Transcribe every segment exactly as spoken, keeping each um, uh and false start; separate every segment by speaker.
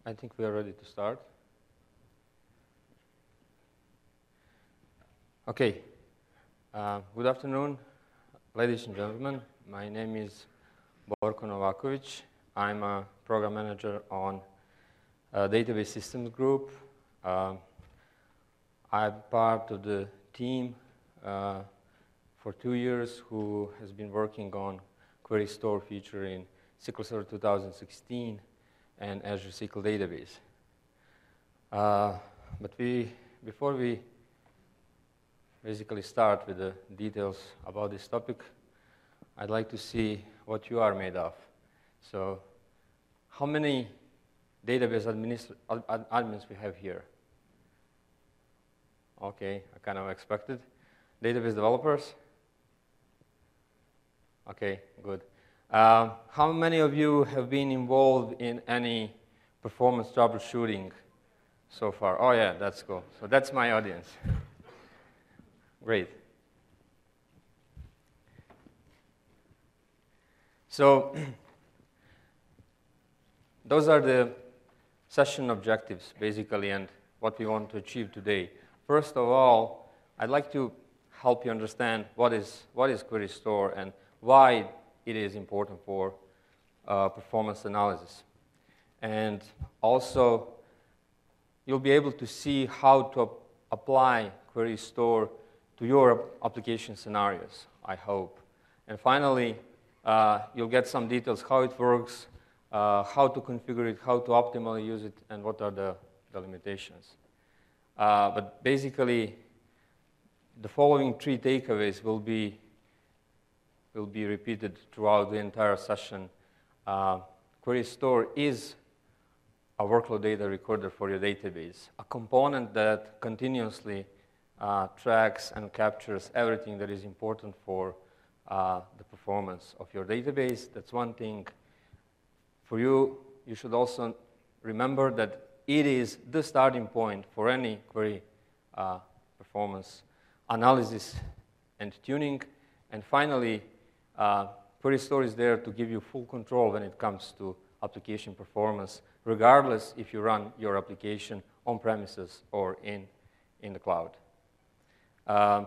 Speaker 1: I think we are ready to start. Okay. Uh, good afternoon, ladies and gentlemen. My name is Borko Novakovic. I'm a program manager on uh, Database Systems Group. Uh, I'm part of the team uh, for two years who has been working on Query Store feature in S Q L Server two thousand sixteen and Azure S Q L Database. Uh, but we, before we basically start with the details about this topic, I'd like to see what you are made of. So, how many database administ ad admins we have here? Okay, I kind of expected. Database developers? Okay, good. Uh, how many of you have been involved in any performance troubleshooting so far? Oh yeah, that's cool. So that's my audience. Great. So those are the session objectives, basically, and what we want to achieve today. First of all, I'd like to help you understand what is, what is Query Store and why it is important for uh, performance analysis. And also, you'll be able to see how to ap apply Query Store to your application scenarios, I hope. And finally, uh, you'll get some details how it works, uh, how to configure it, how to optimally use it, and what are the, the limitations. Uh, but basically, the following three takeaways will be will be repeated throughout the entire session. Uh, Query Store is a workload data recorder for your database, a component that continuously uh, tracks and captures everything that is important for uh, the performance of your database. That's one thing. For you, you should also remember that it is the starting point for any query uh, performance analysis and tuning. And finally, uh, Query Store is there to give you full control when it comes to application performance, regardless if you run your application on premises or in, in the cloud. Uh,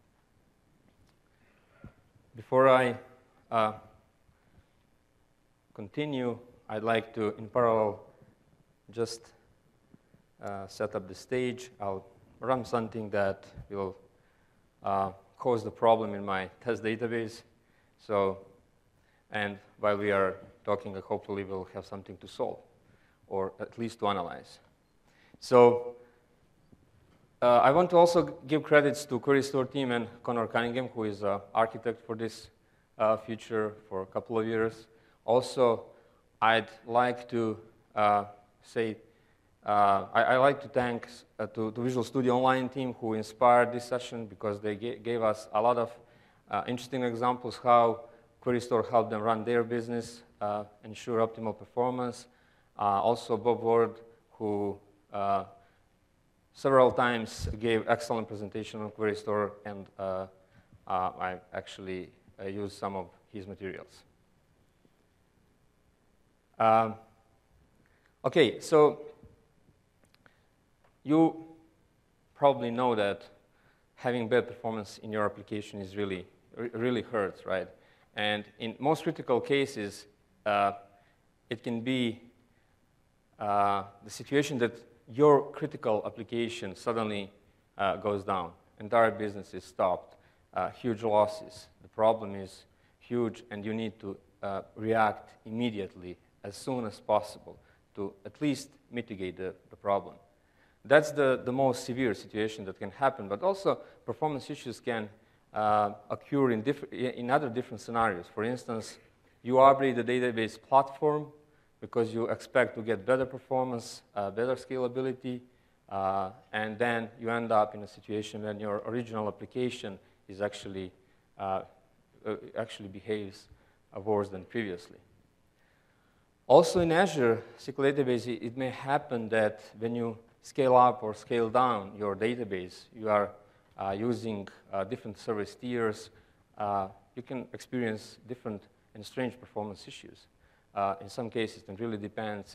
Speaker 1: before I uh, continue, I'd like to, in parallel, just uh, set up the stage. I'll run something that will uh, cause the problem in my test database. So, and while we are talking, hopefully we'll have something to solve, or at least to analyze. So, uh, I want to also give credits to Query Store team and Connor Cunningham, who is an architect for this uh, feature for a couple of years. Also, I'd like to uh, say, uh, I, I like to thank uh, to, to Visual Studio Online team who inspired this session because they ga gave us a lot of uh, interesting examples how Query Store helped them run their business, uh, ensure optimal performance. Uh, also, Bob Ward, who uh, several times gave excellent presentation on Query Store, and uh, uh, I actually uh, used some of his materials. Um, okay, so you probably know that having bad performance in your application is really, really hurts, right? And in most critical cases, uh, it can be uh, the situation that your critical application suddenly uh, goes down. Entire business is stopped, uh, huge losses. The problem is huge, and you need to uh, react immediately as soon as possible to at least mitigate the, the problem. That's the, the most severe situation that can happen, but also performance issues can uh, occur in, in other different scenarios. For instance, you upgrade the database platform because you expect to get better performance, uh, better scalability, uh, and then you end up in a situation when your original application is actually, uh, uh, actually behaves uh, worse than previously. Also in Azure S Q L Database, it may happen that when you scale up or scale down your database, you are uh, using uh, different service tiers, uh, you can experience different and strange performance issues. Uh, in some cases, it really depends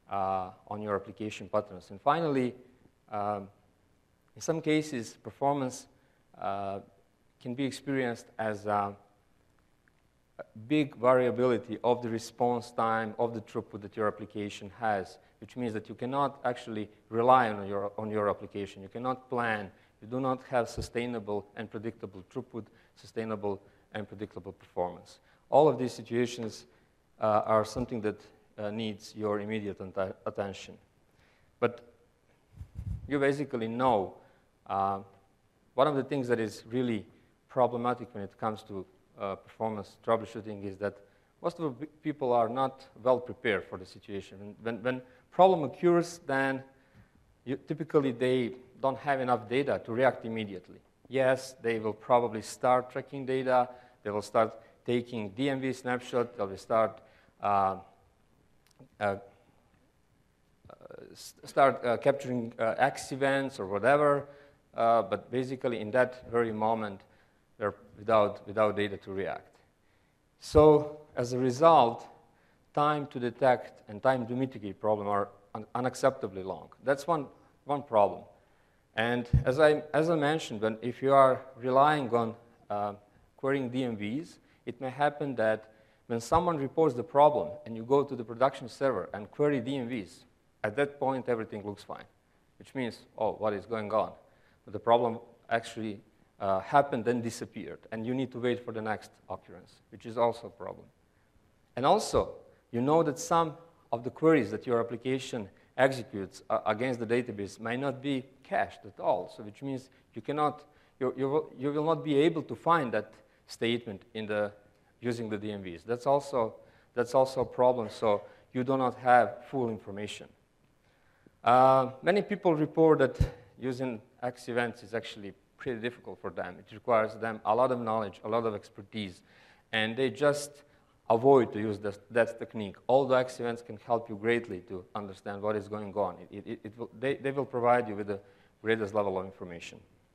Speaker 1: uh, on your application patterns. And finally, um, in some cases, performance uh, can be experienced as a big variability of the response time, of the throughput that your application has, which means that you cannot actually rely on your, on your application. You cannot plan. You do not have sustainable and predictable throughput, sustainable and predictable performance. All of these situations uh, are something that uh, needs your immediate attention. But you basically know uh, one of the things that is really problematic when it comes to uh, performance troubleshooting is that most of the people are not well prepared for the situation. When, when problem occurs, then you, typically they don't have enough data to react immediately. Yes, they will probably start tracking data. They will start taking D M V snapshot. They will start uh, uh, start uh, capturing uh, X events or whatever. Uh, but basically, in that very moment, they're without without data to react. So as a result, time to detect and time to mitigate problem are un unacceptably long. That's one one problem. And as I as I mentioned, when if you are relying on uh, querying D M Vs, it may happen that when someone reports the problem and you go to the production server and query D M Vs, at that point everything looks fine, which means, oh, what is going on? But the problem actually uh, happened and disappeared, and you need to wait for the next occurrence, which is also a problem. And also, you know that some of the queries that your application executes uh, against the database may not be cached at all, so which means you cannot, you, you, will, you will not be able to find that statement in the, using the D M Vs. That's also, that's also a problem, so you do not have full information. Uh, many people report that using X events is actually pretty difficult for them. It requires them a lot of knowledge, a lot of expertise, and they just avoid to use this, that technique. Although X events can help you greatly to understand what is going on. It, it, it will, they, they will provide you with the greatest level of information.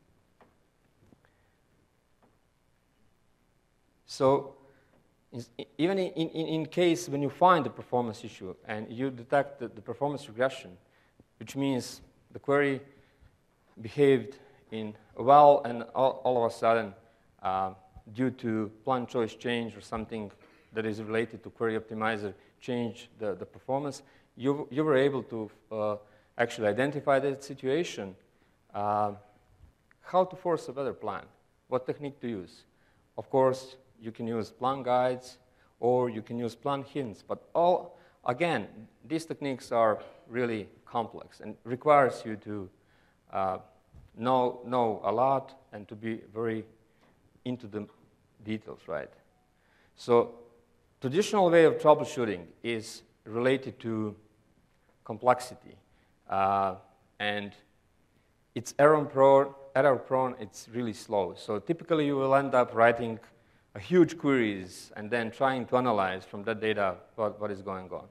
Speaker 1: So even in, in, in case when you find the performance issue and you detect the, the performance regression, which means the query behaved in well and all, all of a sudden, uh, due to plan choice change or something that is related to query optimizer change the, the performance, you, you were able to uh, actually identify that situation, uh, how to force a better plan, what technique to use. Of course, you can use plan guides or you can use plan hints, but all, again, these techniques are really complex and requires you to uh, know, know a lot and to be very into the details, right? So traditional way of troubleshooting is related to complexity, uh, and it's error-prone, error-prone, it's really slow. So typically you will end up writing a huge queries and then trying to analyze from that data what, what is going on.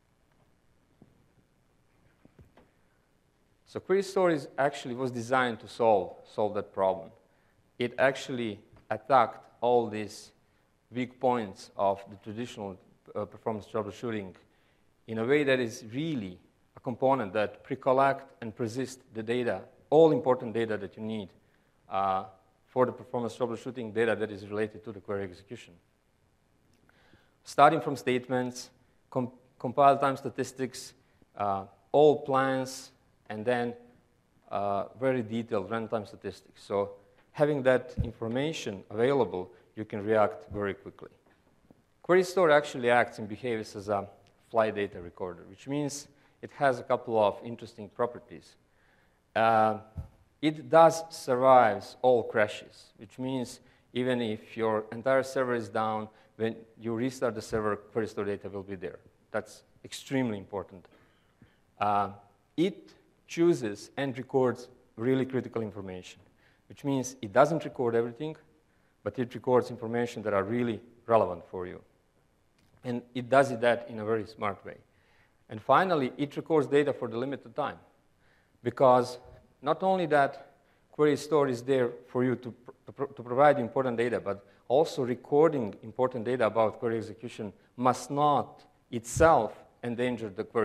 Speaker 1: So QueryStore is actually was designed to solve, solve that problem. It actually attacked all these weak points of the traditional uh, performance troubleshooting in a way that is really a component that pre-collect and persist the data, all important data that you need uh, for the performance troubleshooting data that is related to the query execution. Starting from statements, com compile time statistics, uh, all plans, and then uh, very detailed runtime statistics. So having that information available, you can react very quickly. QueryStore actually acts and behaves as a flight data recorder, which means it has a couple of interesting properties. Uh, it does survive all crashes, which means even if your entire server is down, when you restart the server, QueryStore data will be there. That's extremely important. Uh, it chooses and records really critical information, which means it doesn't record everything, but it records information that are really relevant for you. And it does it that in a very smart way. And finally, it records data for the limited time, because not only that QueryStore is there for you to, pr to provide important data, but also recording important data about query execution must not itself endanger the query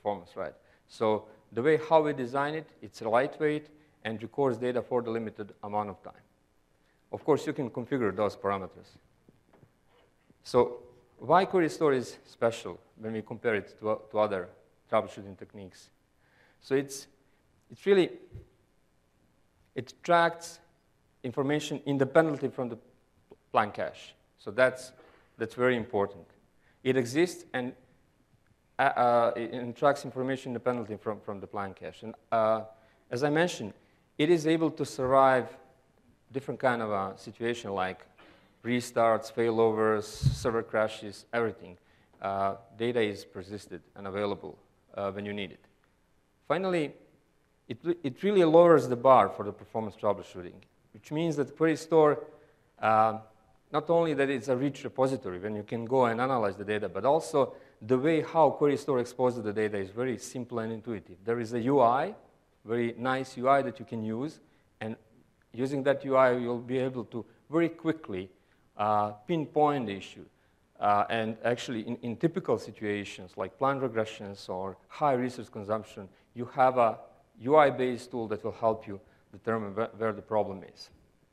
Speaker 1: performance, right? So the way how we design it, it's lightweight and records data for the limited amount of time. Of course, you can configure those parameters. So why query store is special when we compare it to, to other troubleshooting techniques? So it's, it's really, it tracks information independently from the plan cache. So that's, that's very important. It exists and, uh, uh, it tracks information independently from, from the plan cache. And uh, as I mentioned, it is able to survive different kind of a situation like restarts, failovers, server crashes, everything. Uh, data is persisted and available uh, when you need it. Finally, it, it really lowers the bar for the performance troubleshooting, which means that Query Store, uh, not only that it's a rich repository when you can go and analyze the data, but also the way how Query Store exposes the data is very simple and intuitive. There is a U I, very nice U I that you can use, and using that U I, you'll be able to very quickly uh, pinpoint the issue. Uh, and actually, in, in typical situations like planned regressions or high resource consumption, you have a U I-based tool that will help you determine where, where the problem is.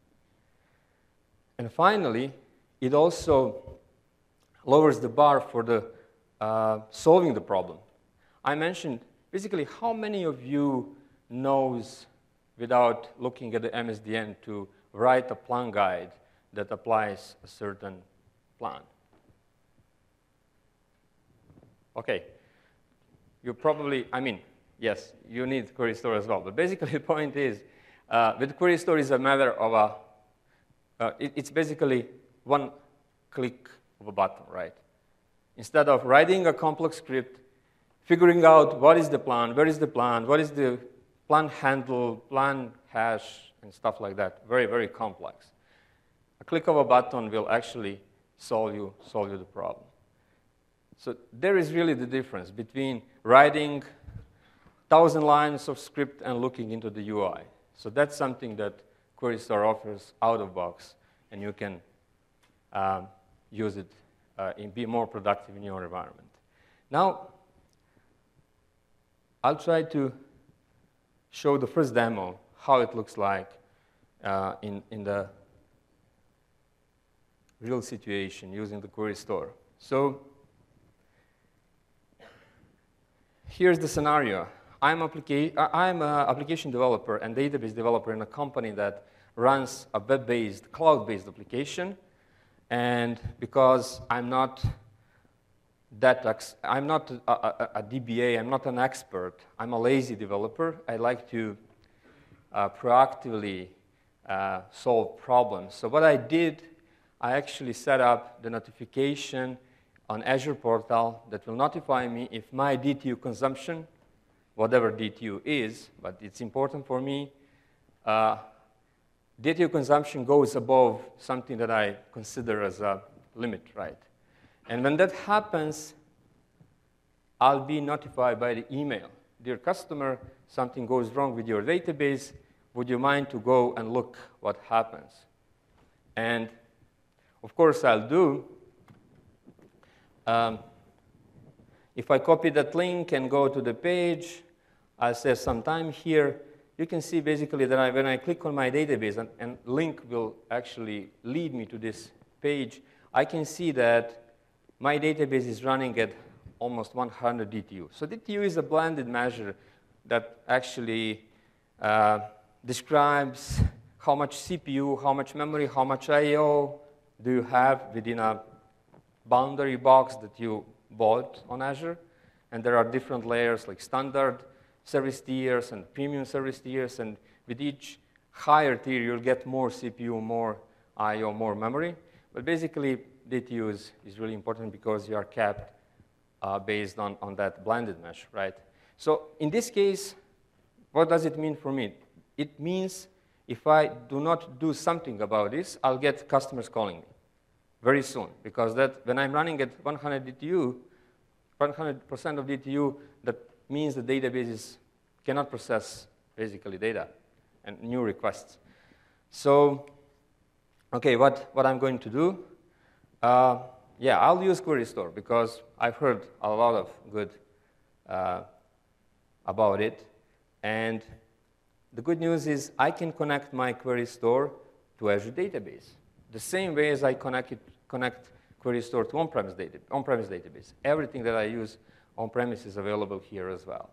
Speaker 1: And finally, it also lowers the bar for the uh, solving the problem. I mentioned basically how many of you knows without looking at the M S D N to write a plan guide that applies a certain plan? Okay, you probably, I mean, yes, you need Query Store as well. But basically the point is, uh, with Query Store is a matter of a, uh, it, it's basically one click of a button, right? Instead of writing a complex script, figuring out what is the plan, where is the plan, what is the plan handle, plan hash, and stuff like that. Very, very complex. A click of a button will actually solve you, solve you the problem. So there is really the difference between writing thousand lines of script and looking into the U I. So that's something that Query Store offers out of box, and you can um, use it uh, and be more productive in your environment. Now, I'll try to show the first demo, how it looks like uh, in, in the real situation using the Query Store. So here's the scenario. I'm, applica I'm an application developer and database developer in a company that runs a web-based, cloud-based application. And because I'm not that ex I'm not a, a, a D B A, I'm not an expert, I'm a lazy developer. I like to uh, proactively uh, solve problems. So what I did, I actually set up the notification on Azure portal that will notify me if my D T U consumption, whatever D T U is, but it's important for me, uh, D T U consumption goes above something that I consider as a limit, right? And when that happens, I'll be notified by the email. Dear customer, something goes wrong with your database. Would you mind to go and look what happens? And of course, I'll do. Um, if I copy that link and go to the page, I'll save some time here. You can see basically that I, when I click on my database, and, and link will actually lead me to this page, I can see that my database is running at almost one hundred D T U. So D T U is a blended measure that actually uh, describes how much C P U, how much memory, how much I O do you have within a boundary box that you bought on Azure. And there are different layers like standard service tiers and premium service tiers. And with each higher tier, you'll get more C P U, more I O, more memory. But basically, D T U is, is really important because you are capped uh, based on, on that blended mesh, right? So in this case, what does it mean for me? It means if I do not do something about this, I'll get customers calling me very soon. Because that when I'm running at one hundred D T U, one hundred percent of D T U, that means the databases cannot process basically data and new requests. So, okay, what, what I'm going to do, uh, yeah, I'll use Query Store because I've heard a lot of good uh, about it. And the good news is I can connect my query store to Azure database, the same way as I connect, it, connect query store to on-premise data, on-premise database. Everything that I use on-premise is available here as well.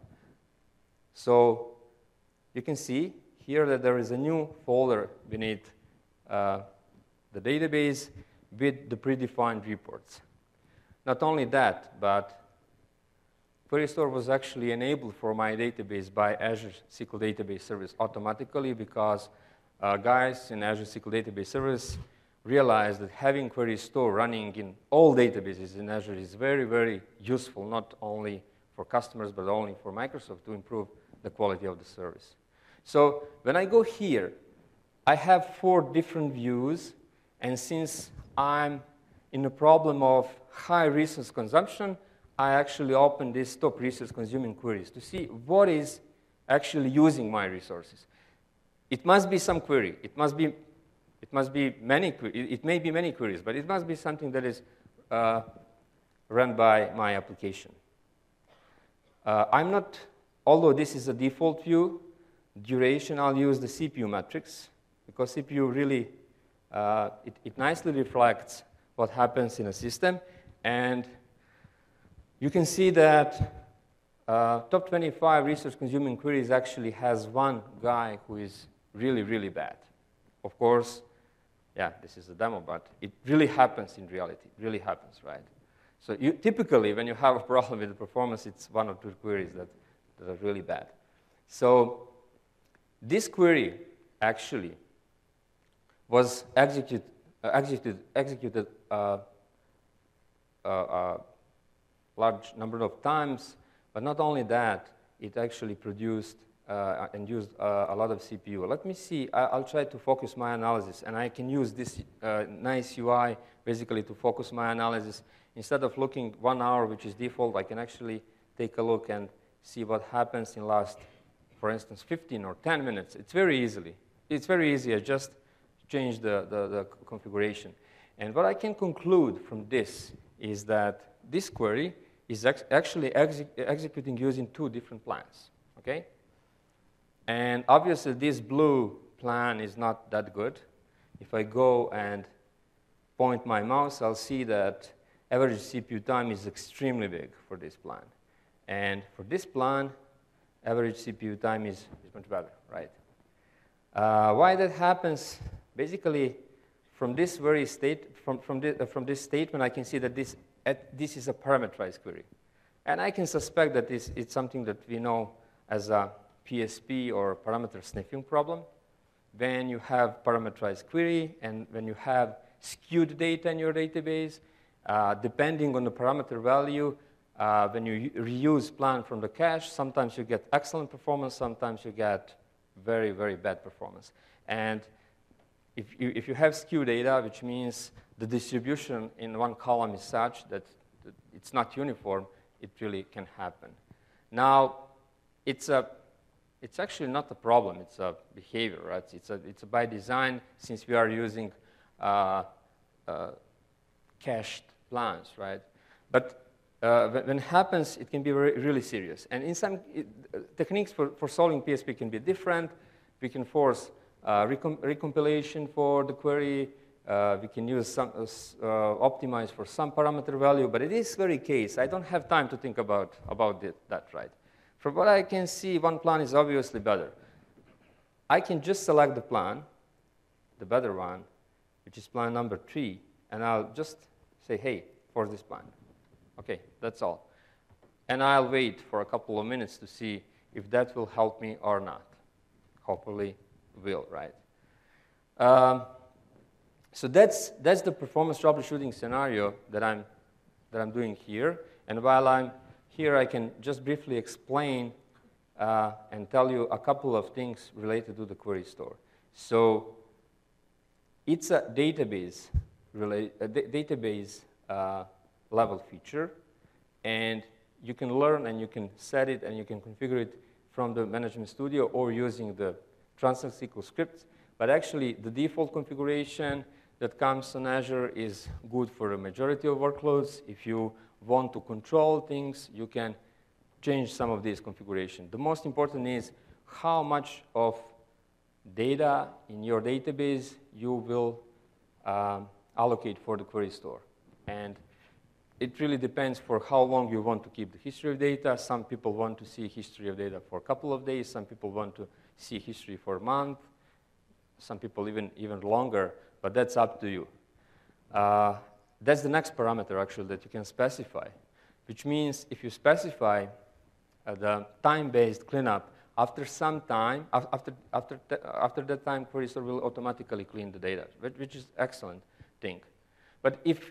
Speaker 1: So you can see here that there is a new folder beneath uh, the database with the predefined reports. Not only that, but Query Store was actually enabled for my database by Azure S Q L Database Service automatically because uh, guys in Azure S Q L Database Service realized that having Query Store running in all databases in Azure is very, very useful, not only for customers, but only for Microsoft to improve the quality of the service. So when I go here, I have four different views, and since I'm in a problem of high resource consumption, I actually open these top resource consuming queries to see what is actually using my resources. It must be some query. It must be, it must be many, it may be many queries, but it must be something that is uh, run by my application. Uh, I'm not, although this is a default view, duration, I'll use the C P U metrics, because C P U really, uh, it, it nicely reflects what happens in a system. And you can see that uh, top twenty-five resource-consuming queries actually has one guy who is really, really bad. Of course, yeah, this is a demo, but it really happens in reality. It really happens, right? So you, typically, when you have a problem with the performance, it's one or two queries that, that are really bad. So this query actually was execute, uh, executed, executed uh, uh, uh, large number of times, but not only that, it actually produced uh, and used uh, a lot of C P U. Let me see, I, I'll try to focus my analysis, and I can use this uh, nice U I basically to focus my analysis. Instead of looking one hour, which is default, I can actually take a look and see what happens in last, for instance, fifteen or ten minutes. It's very easily. It's very easy. I just change the, the, the configuration. And what I can conclude from this is that this query is ex actually exe executing using two different plans, okay? And obviously, this blue plan is not that good. If I go and point my mouse, I'll see that average C P U time is extremely big for this plan. And for this plan, average C P U time is, is much better, right? Uh, why that happens? Basically, from this very state, from, from, this, uh, from this statement, I can see that this, at, this is a parameterized query. And I can suspect that this, it's something that we know as a P S P or parameter sniffing problem. When you have parameterized query and when you have skewed data in your database, uh, depending on the parameter value, uh, when you reuse plan from the cache, sometimes you get excellent performance, sometimes you get very, very bad performance. And if you, if you have skewed data, which means the distribution in one column is such that it's not uniform, it really can happen. Now, it's a It's actually not a problem, it's a behavior, right? It's, a, it's a by design, since we are using uh, uh, cached plans, right? But uh, when, when it happens, it can be re really serious. And in some it, uh, techniques for, for solving P S P can be different. We can force uh, recom recompilation for the query. Uh, we can use some, uh, optimize for some parameter value, but it is very case. I don't have time to think about, about it, that, right? From what I can see, one plan is obviously better. I can just select the plan, the better one, which is plan number three, and I'll just say, hey, for this plan. Okay, that's all. And I'll wait for a couple of minutes to see if that will help me or not. Hopefully will, right? Um, so that's, that's the performance troubleshooting scenario that I'm, that I'm doing here. And while I'm here, I can just briefly explain uh, and tell you a couple of things related to the query store. So it's a database, a database uh, level feature, and you can learn and you can set it and you can configure it from the Management Studio or using the Transact S Q L scripts. But actually, the default configuration that comes on Azure is good for a majority of workloads. If you want to control things, you can change some of these configuration. The most important is how much of data in your database you will um, allocate for the query store. And it really depends for how long you want to keep the history of data. Some people want to see history of data for a couple of days. Some people want to see history for a month. Some people even, even longer, but that's up to you. Uh, that's the next parameter, actually, that you can specify, which means if you specify uh, the time-based cleanup, after some time, after, after, after that time, query store will automatically clean the data, which is excellent thing. But if,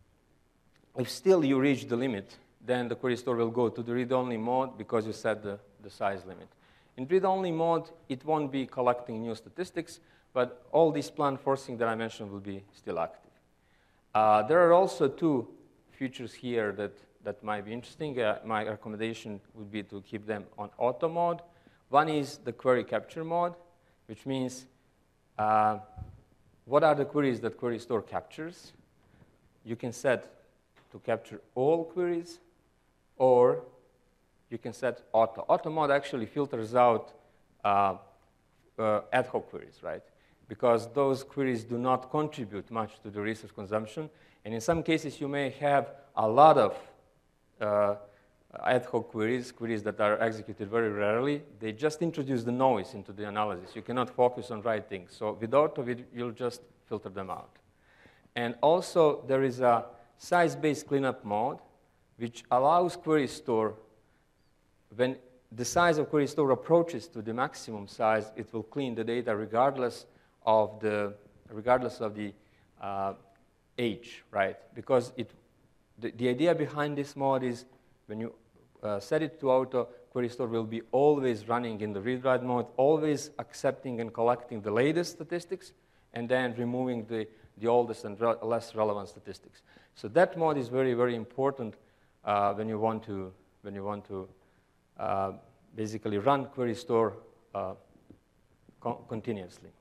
Speaker 1: if still you reach the limit, then the query store will go to the read-only mode because you set the, the size limit. In read-only mode, it won't be collecting new statistics, but all these plan forcing that I mentioned will be still active. Uh, there are also two features here that, that might be interesting. Uh, my recommendation would be to keep them on auto mode. One is the query capture mode, which means uh, what are the queries that query store captures? You can set to capture all queries, or you can set auto. Auto mode actually filters out uh, uh, ad hoc queries, right? Because those queries do not contribute much to the resource consumption. And in some cases, you may have a lot of uh, ad hoc queries, queries that are executed very rarely. They just introduce the noise into the analysis. You cannot focus on right things. So with auto, you'll just filter them out. And also, there is a size-based cleanup mode, which allows query store, when the size of query store approaches to the maximum size, it will clean the data regardless of the, regardless of the uh, age, right? Because it, the, the idea behind this mode is when you uh, set it to auto, query store will be always running in the read-write mode, always accepting and collecting the latest statistics, and then removing the, the oldest and re less relevant statistics. So that mode is very, very important uh, when you want to, when you want to uh, basically run query store uh, co continuously.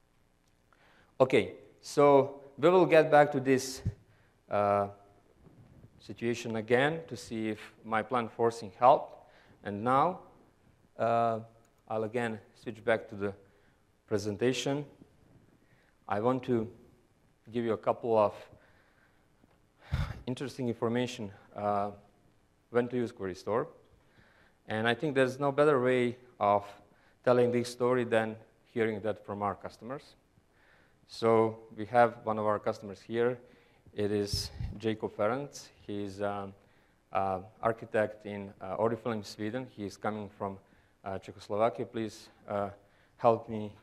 Speaker 1: Okay, so we will get back to this uh, situation again to see if my plan forcing helped. And now uh, I'll again switch back to the presentation. I want to give you a couple of interesting information uh, when to use query store. And I think there's no better way of telling this story than hearing that from our customers. So we have one of our customers here. It is Jacob Ferenc. He's an uh, architect in uh, Oriflame, Sweden. He is coming from uh, Czechoslovakia. Please uh, help me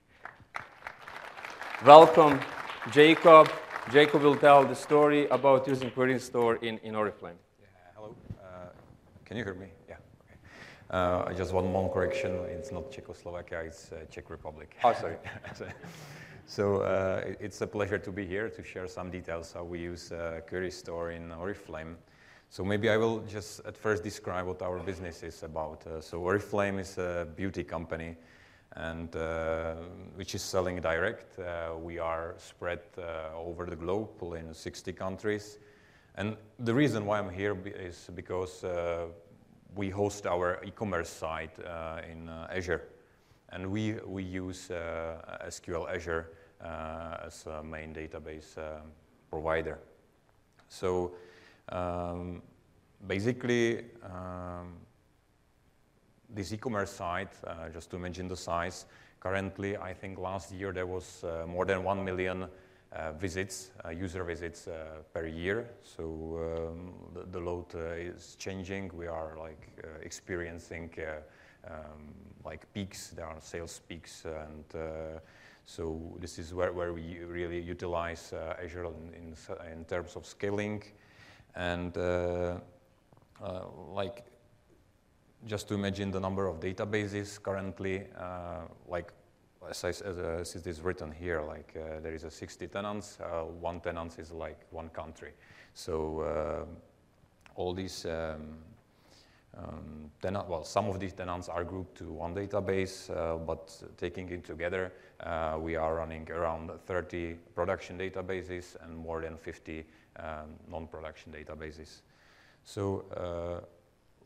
Speaker 1: welcome Jacob. Jacob will tell the story about using query store in, in Oriflame.
Speaker 2: Yeah, hello. Uh, can you hear me? Yeah. Okay. Uh, just one more correction. It's not Czechoslovakia. It's uh, Czech Republic.
Speaker 1: Oh, sorry.
Speaker 2: So uh, it's a pleasure to be here to share some details how we use uh, query store in Oriflame. So maybe I will just at first describe what our business is about. Uh, so Oriflame is a beauty company, and uh, which is selling direct. Uh, we are spread uh, over the globe in sixty countries. And the reason why I'm here is because uh, we host our e-commerce site uh, in uh, Azure. And we, we use uh, S Q L Azure uh, as a main database uh, provider. So um, basically, um, this e-commerce site, uh, just to mention the size, currently I think last year there was uh, more than one million uh, visits, uh, user visits uh, per year. So um, the, the load uh, is changing. We are like uh, experiencing uh, Um, like peaks, there are sales peaks, and uh, so this is where, where we really utilize uh, Azure in, in, in terms of scaling. And uh, uh, like, just to imagine the number of databases currently, uh, like as, I, as, uh, as it is written here, like uh, there is a sixty tenants, uh, one tenant is like one country. So uh, all these um, Um, tenant, well, some of these tenants are grouped to one database, uh, but taking it together, uh, we are running around thirty production databases and more than fifty um, non-production databases. So, uh,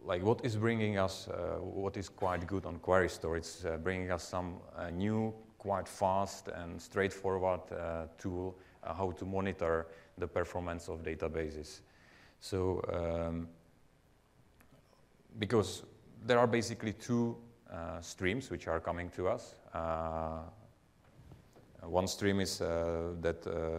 Speaker 2: like what is bringing us, uh, what is quite good on Query Store, it's uh, bringing us some uh, new, quite fast and straightforward uh, tool uh, how to monitor the performance of databases. So, um, because there are basically two uh, streams which are coming to us. Uh, one stream is uh, that uh,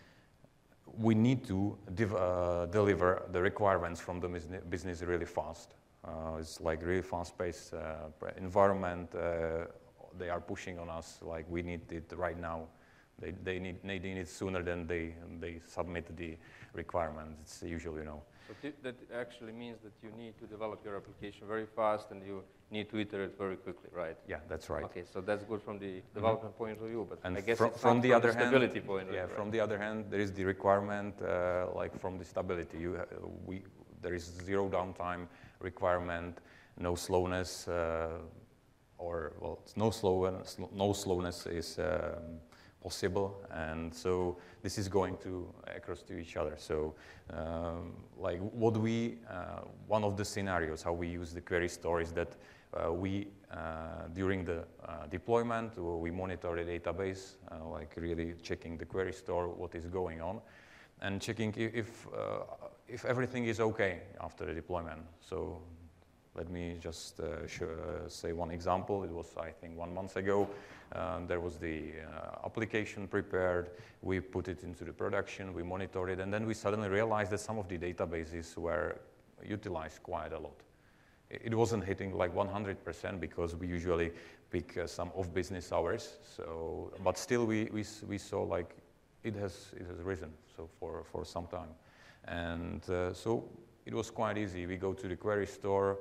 Speaker 2: we need to uh, deliver the requirements from the business really fast. Uh, it's like really fast-paced uh, environment. Uh, they are pushing on us like we need it right now. They, they, need, they need it sooner than they, they submit the requirements. It's usually, you know.
Speaker 1: But that actually means that you need to develop your application very fast and you need to iterate very quickly, right?
Speaker 2: Yeah, that's right.
Speaker 1: Okay, so that's good from the development mm-hmm. point of view, but
Speaker 2: and
Speaker 1: I guess
Speaker 2: fr
Speaker 1: it's
Speaker 2: from the
Speaker 1: from
Speaker 2: other
Speaker 1: the
Speaker 2: hand,
Speaker 1: stability point of
Speaker 2: yeah,
Speaker 1: view.
Speaker 2: From
Speaker 1: right?
Speaker 2: the other hand, there is the requirement, uh, like from the stability. You, uh, we, there is zero downtime requirement, no slowness, uh, or well, no slowness. No slowness is um, possible, and so this is going to across to each other. So, um, like what we, uh, one of the scenarios how we use the Query Store is that uh, we uh, during the uh, deployment we monitor the database, uh, like really checking the Query Store what is going on, and checking if uh, if everything is okay after the deployment. So. Let me just uh, show, uh, say one example. It was, I think, one month ago. Um, there was the uh, application prepared. We put it into the production. We monitored it. And then we suddenly realized that some of the databases were utilized quite a lot. It, it wasn't hitting like one hundred percent because we usually pick uh, some off-business hours. So, but still, we, we, we saw like it has, it has risen so for, for some time. And uh, so it was quite easy. We go to the Query Store.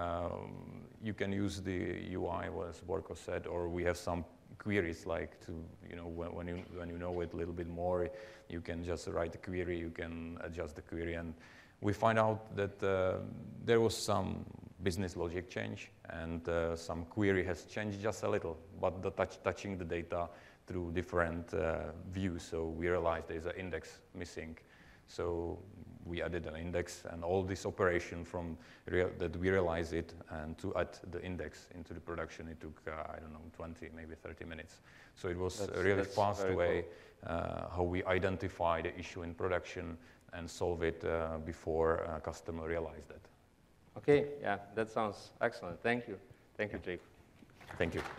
Speaker 2: Um, you can use the U I, as Borko said, or we have some queries like to, you know, when, when, you, when you know it a little bit more, you can just write a query, you can adjust the query. And we find out that uh, there was some business logic change and uh, some query has changed just a little, but the touch, touching the data through different uh, views. So we realized there's an index missing. So we added an index, and all this operation from real, that we realized it and to add the index into the production, it took, uh, I don't know, twenty, maybe thirty minutes. So it was that's, a really fast way cool. uh, how we identify the issue in production and solve it uh, before a customer realized that.
Speaker 1: Okay, yeah, that sounds excellent. Thank you. Thank you, Jake.
Speaker 2: Thank you.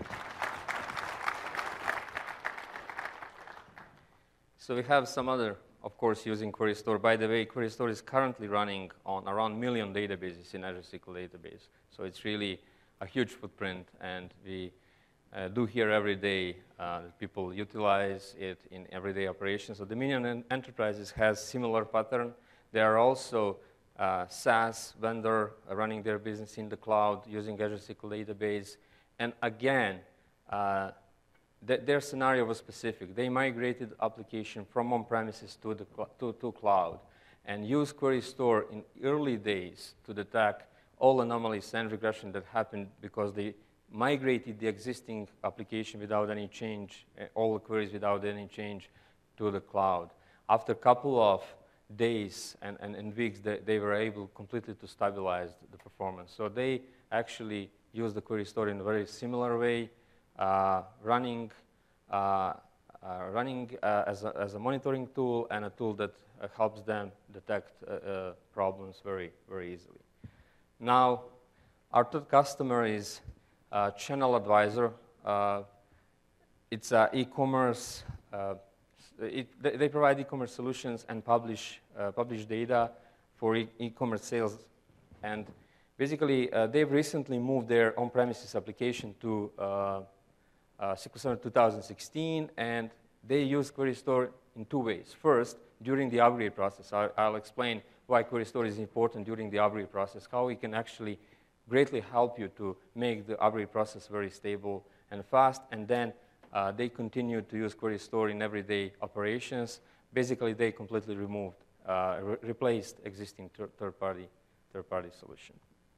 Speaker 1: So we have some other, of course, using Query Store. By the way, Query Store is currently running on around a million databases in Azure S Q L database. So it's really a huge footprint, and we uh, do hear every day uh, that people utilize it in everyday operations. So Dominion Enterprises has similar pattern. There are also uh, SaaS vendor running their business in the cloud using Azure S Q L database. And again, uh, th their scenario was specific. They migrated application from on-premises to the to, to cloud and used Query Store in early days to detect all anomalies and regression that happened because they migrated the existing application without any change, uh, all the queries without any change to the cloud. After a couple of days and, and, and weeks, they, they were able completely to stabilize the performance. So they actually use the Query Store in a very similar way, uh, running, uh, uh, running uh, as, a, as a monitoring tool and a tool that uh, helps them detect uh, uh, problems very, very easily. Now, our third customer is uh, Channel Advisor. Uh, it's an e-commerce. Uh, it, they provide e-commerce solutions and publish uh, publish data for e-commerce sales. And basically, uh, they've recently moved their on-premises application to uh, uh, S Q L Server two thousand sixteen, and they use Query Store in two ways. First, during the upgrade process, I'll, I'll explain why Query Store is important during the upgrade process, how we can actually greatly help you to make the upgrade process very stable and fast, and then uh, they continue to use Query Store in everyday operations. Basically, they completely removed, uh, re replaced existing third-party third-party solution.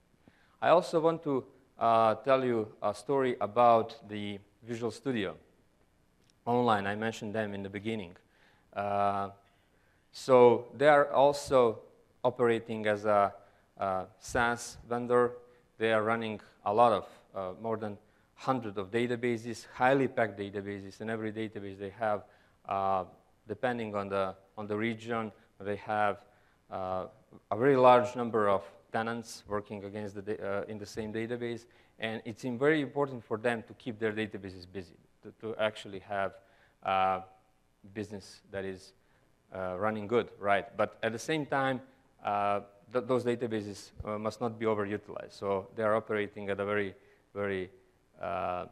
Speaker 1: I also want to uh, tell you a story about the Visual Studio Online. I mentioned them in the beginning. Uh, so they are also operating as a uh, SaaS vendor. They are running a lot of, uh, more than hundred of databases, highly packed databases. In every database they have, uh, depending on the, on the region, they have uh, a very large number of tenants working against the, uh, in the same database. And it's very important for them to keep their databases busy, to, to actually have uh, business that is uh, running good, right? But at the same time, uh, th those databases uh, must not be overutilized. So they are operating at a very, very uh,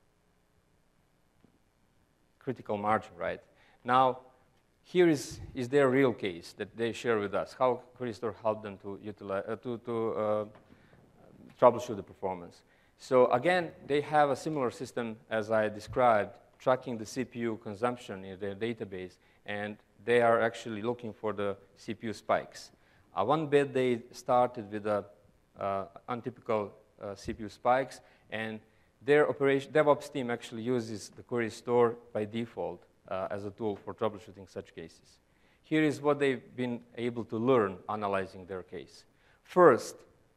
Speaker 1: critical margin, right? Now, here is, is their real case that they share with us, how Querystore helped them to, utilize, uh, to, to uh, troubleshoot the performance. So again, they have a similar system as I described, tracking the C P U consumption in their database, and they are actually looking for the C P U spikes. Uh, one bad day started with a, uh, untypical uh, C P U spikes, and their operation, DevOps team actually uses the Querystore by default uh, as a tool for troubleshooting such cases. Here is what they've been able to learn analyzing their case. First,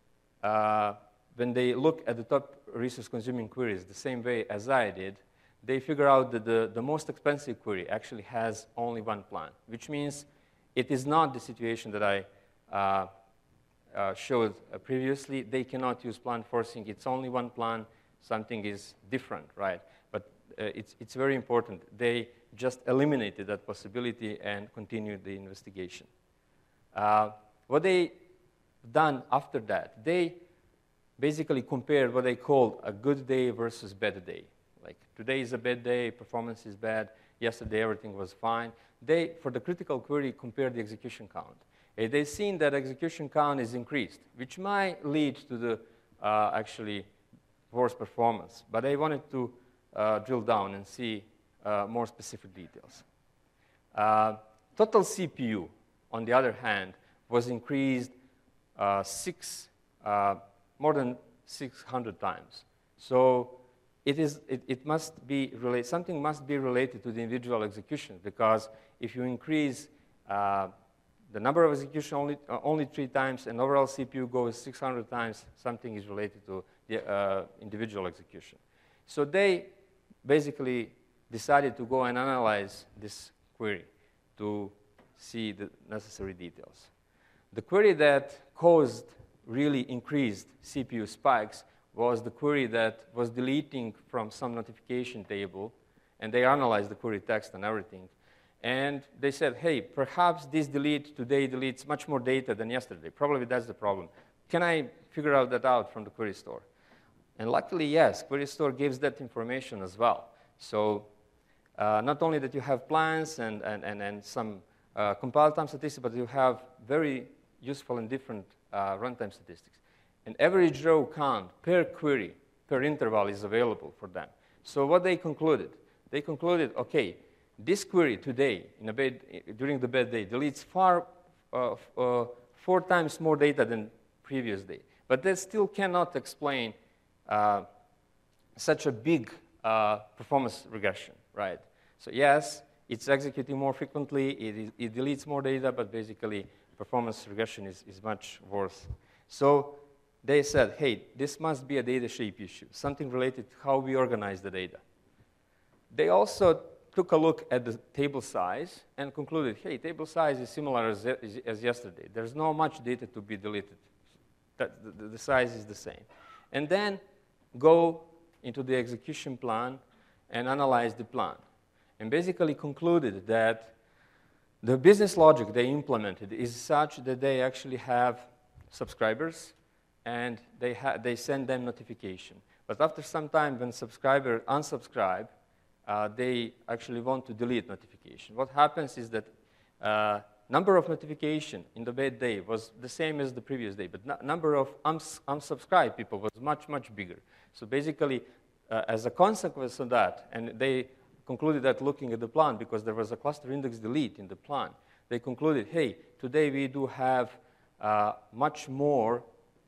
Speaker 1: uh, when they look at the top resource-consuming queries the same way as I did, they figure out that the, the most expensive query actually has only one plan, which means it is not the situation that I uh, uh, showed uh, previously. They cannot use plan forcing. It's only one plan. Something is different, right? But uh, it's, it's very important. They just eliminated that possibility and continued the investigation. Uh, what they done after that, they basically compared what they called a good day versus bad day. Like today is a bad day, performance is bad, yesterday everything was fine. They, for the critical query, compared the execution count. And they've seen that execution count is increased, which might lead to the uh, actually worse performance. But they wanted to uh, drill down and see uh, more specific details. Uh, total C P U, on the other hand, was increased uh, six, uh, more than six hundred times. So it, is, it, it must be related, something must be related to the individual execution, because if you increase uh, the number of execution only, uh, only three times and overall C P U goes six hundred times, something is related to the uh, individual execution. So they basically decided to go and analyze this query to see the necessary details. The query that caused really increased C P U spikes was the query that was deleting from some notification table, and they analyzed the query text and everything. And they said, hey, perhaps this delete today deletes much more data than yesterday. Probably that's the problem. Can I figure out that out from the Querystore? And luckily, yes, Querystore gives that information as well. So uh, not only that you have plans and, and, and, and some uh, compile time statistics, but you have very useful and different uh, runtime statistics. An average row count per query, per interval is available for them. So what they concluded? They concluded, OK, this query today, in a bad, during the bad day, deletes far, uh, uh, four times more data than previous day. But that still cannot explain uh, such a big uh, performance regression, right? So yes, it's executing more frequently, it, it deletes more data, but basically performance regression is, is much worse. So they said, hey, this must be a data shape issue, something related to how we organize the data. They also took a look at the table size and concluded, hey, table size is similar as, as yesterday. There's not much data to be deleted. That, the, the size is the same. And then go into the execution plan and analyze the plan. And basically concluded that the business logic they implemented is such that they actually have subscribers and they, ha they send them notification. But after some time, when subscribers unsubscribe, uh, they actually want to delete notification. What happens is that uh, number of notification in the bad day was the same as the previous day, but no number of uns unsubscribed people was much, much bigger. So basically, uh, as a consequence of that, and they concluded that looking at the plan, because there was a cluster index delete in the plan, they concluded, hey, today we do have uh, much more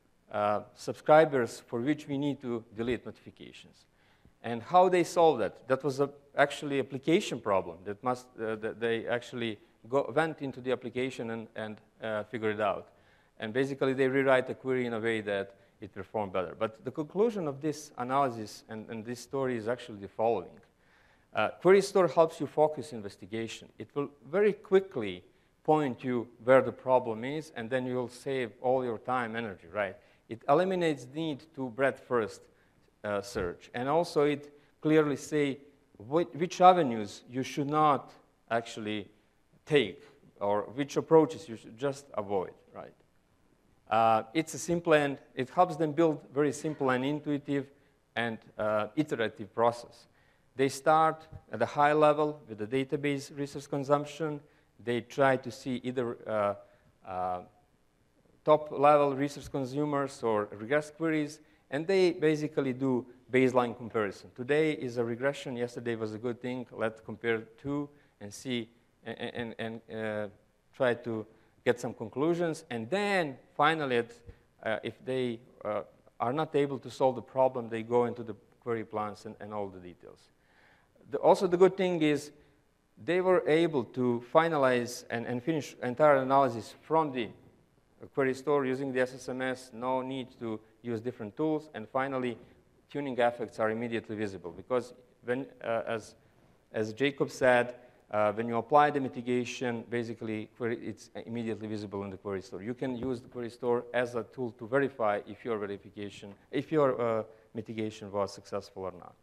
Speaker 1: uh, subscribers for which we need to delete notifications. And how they solved that? That was a, actually an application problem that, must, uh, that they actually go, went into the application and, and uh, figured it out. And basically, they rewrite the query in a way that it performed better. But the conclusion of this analysis and, and this story is actually the following. Uh, Query Store helps you focus investigation. It will very quickly point you where the problem is, and then you'll save all your time, energy, right? It eliminates the need to breadth-first uh, search. And also, it clearly say wh which avenues you should not actually take, or which approaches you should just avoid, right? Uh, it's a simple and it helps them build very simple and intuitive and uh, iterative process. They start at a high level with the database resource consumption. They try to see either uh, uh, top-level resource consumers or regress queries, and they basically do baseline comparison. Today is a regression. Yesterday was a good thing. Let's compare two and see and, and, and uh, try to get some conclusions. And then finally, it, uh, if they uh, are not able to solve the problem, they go into the query plans and, and all the details. The, also, the good thing is they were able to finalize and, and finish entire analysis from the Query Store using the S S M S, no need to use different tools. And finally, tuning effects are immediately visible because when, uh, as, as Jacob said, uh, when you apply the mitigation, basically query, it's immediately visible in the Query Store. You can use the Query Store as a tool to verify if your verification, if your uh, mitigation was successful or not.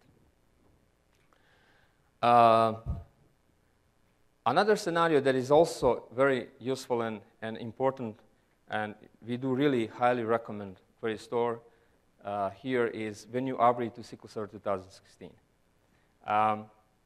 Speaker 1: Uh, another scenario that is also very useful and, and important, and we do really highly recommend Query Store uh, here, is when you upgrade to S Q L Server two thousand sixteen. Um,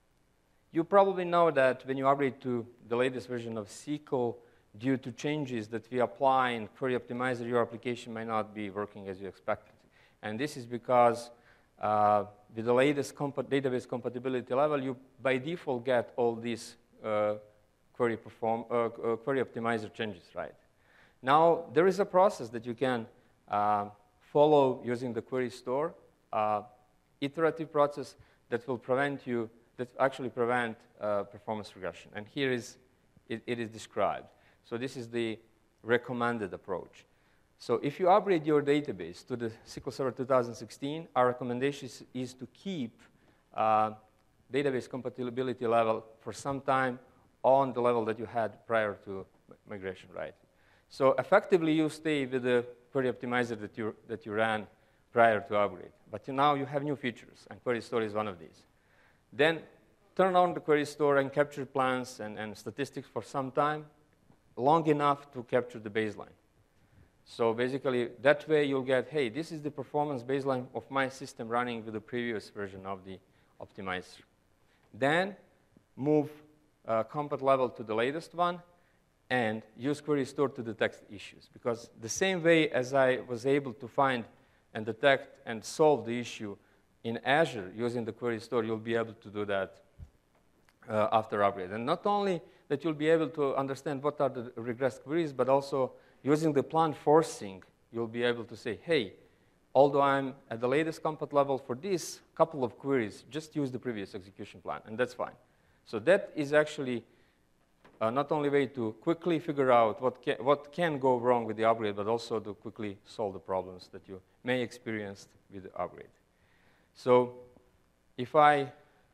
Speaker 1: you probably know that when you upgrade to the latest version of S Q L, due to changes that we apply in Query Optimizer, your application may not be working as you expected. And this is because uh, with the latest compa database compatibility level, you by default get all these uh, query, perform, uh, uh, Query Optimizer changes, right? Now, there is a process that you can uh, follow using the Query Store, uh, iterative process that will prevent you, that actually prevent uh, performance regression. And here is, it, it is described. So this is the recommended approach. So if you upgrade your database to the S Q L Server two thousand sixteen, our recommendation is, is to keep uh, database compatibility level for some time on the level that you had prior to migration, right? So effectively, you stay with the Query Optimizer that you, that you ran prior to upgrade. But now you have new features, and Query Store is one of these. Then turn on the Query Store and capture plans and, and statistics for some time, long enough to capture the baseline. So basically, that way you'll get, hey, this is the performance baseline of my system running with the previous version of the optimizer. Then move uh, compat level to the latest one, and use Query Store to detect issues. Because the same way as I was able to find and detect and solve the issue in Azure using the Query Store, you'll be able to do that uh, after upgrade. And not only that you'll be able to understand what are the regress queries, but also using the plan forcing, you'll be able to say, hey, although I'm at the latest compat level for this couple of queries, just use the previous execution plan, and that's fine. So that is actually uh, not only a way to quickly figure out what can, what can go wrong with the upgrade, but also to quickly solve the problems that you may experience with the upgrade. So if I,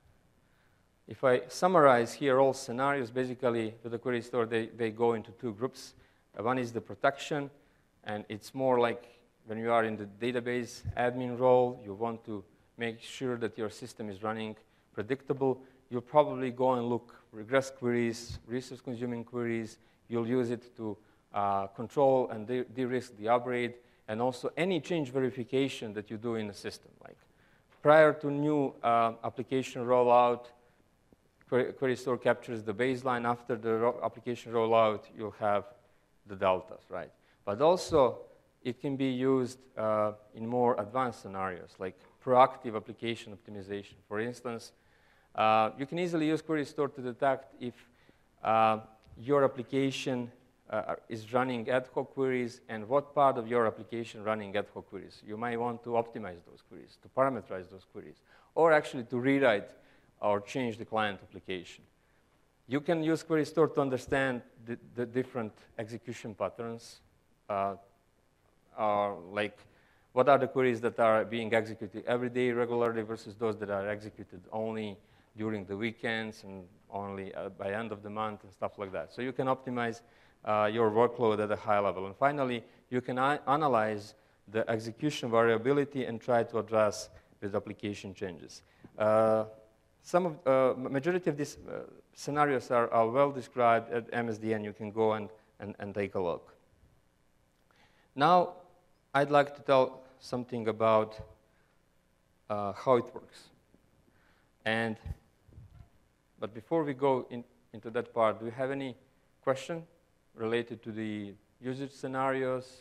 Speaker 1: if I summarize here all scenarios, basically with the Query Store, they, they go into two groups. Uh, one is the protection, and it's more like when you are in the database admin role, you want to make sure that your system is running predictable. You'll probably go and look regress queries, resource-consuming queries. You'll use it to uh, control and de de-risk the upgrade, and also any change verification that you do in the system. Like prior to new uh, application rollout, Query, Query Store captures the baseline. After the ro application rollout, you'll have the deltas, right? But also, it can be used uh, in more advanced scenarios, like proactive application optimization. For instance, uh, you can easily use Query Store to detect if uh, your application uh, is running ad hoc queries and what part of your application running ad hoc queries. You might want to optimize those queries, to parameterize those queries, or actually to rewrite or change the client application. You can use Query Store to understand the, the different execution patterns uh, are like, what are the queries that are being executed every day regularly versus those that are executed only during the weekends and only uh, by end of the month and stuff like that. So you can optimize uh, your workload at a high level. And finally, you can analyze the execution variability and try to address with application changes. Uh, some of, uh, majority of these uh, scenarios are, are well described at M S D N. You can go and, and, and take a look. Now, I'd like to tell something about uh, how it works. And, but before we go in, into that part, do you have any question related to the usage scenarios?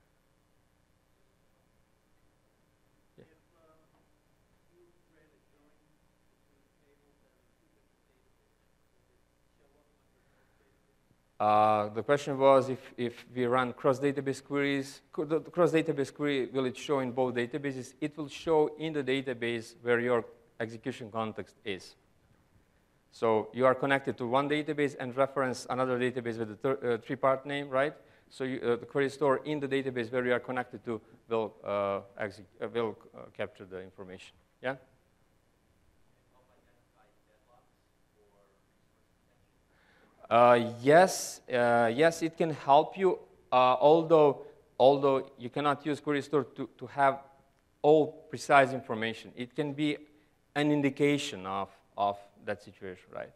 Speaker 1: Uh, the question was if, if we run cross-database queries, the cross-database query, will it show in both databases? It will show in the database where your execution context is. So you are connected to one database and reference another database with a uh, three-part name, right? So you, uh, the query store in the database where you are connected to will, uh, uh, will uh, capture the information, yeah? Uh, yes, uh, yes, it can help you, uh, although, although you cannot use Query Store to, to have all precise information. It can be an indication of, of that situation, right?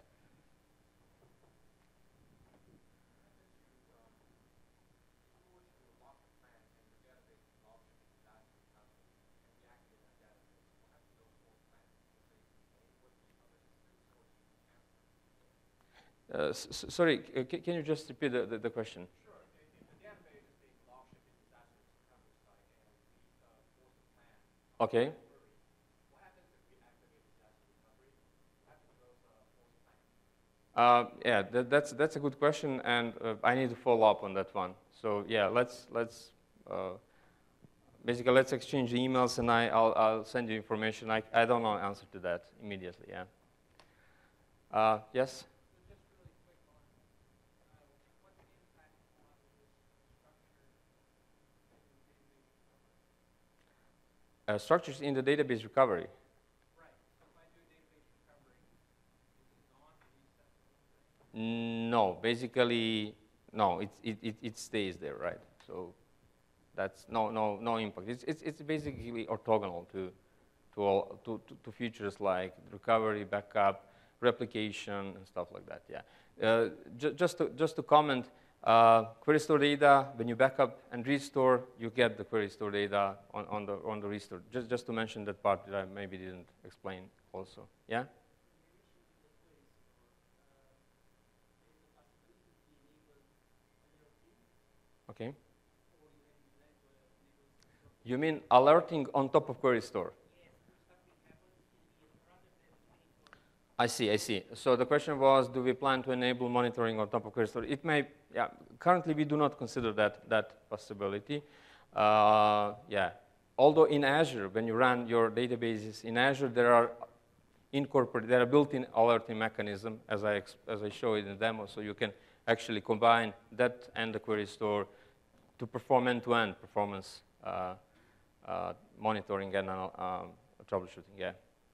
Speaker 1: Uh, s sorry, uh, can you just repeat the, the, the question?
Speaker 3: Sure. If, if the database is being lock shipped in disaster recovery site and we uh, force a plan,
Speaker 1: okay.
Speaker 3: what happens if we activate disaster recovery? What happens to those uh, forced plans?
Speaker 1: Uh, yeah, that, that's that's a good question, and uh, I need to follow up on that one. So yeah, let's let's uh, basically let's exchange emails, and I I'll, I'll send you information. I I don't know the answer to that immediately. Yeah. Uh, yes. Uh, structures in the database recovery.
Speaker 3: Right. So if I do database recovery, is it gone to reset?
Speaker 1: No, basically, no. It, it it it stays there, right? So that's no no no impact. It's it's it's basically orthogonal to to all to to, to features like recovery, backup, replication, and stuff like that. Yeah. Uh, ju just to just to comment. Uh, query store data, when you backup and restore, you get the query store data on, on, the, on the restore. Just, just to mention that part that I maybe didn't explain also. Yeah? Okay. You mean alerting on top of query store? I see, I see. So the question was, do we plan to enable monitoring on top of Query Store? It may, yeah, currently we do not consider that, that possibility. Uh, yeah, although in Azure, when you run your databases in Azure, there are incorporated, there are built-in alerting mechanism, as I, as I showed in the demo, so you can actually combine that and the Query Store to perform end-to-end performance uh, uh, monitoring and uh, um, troubleshooting, yeah.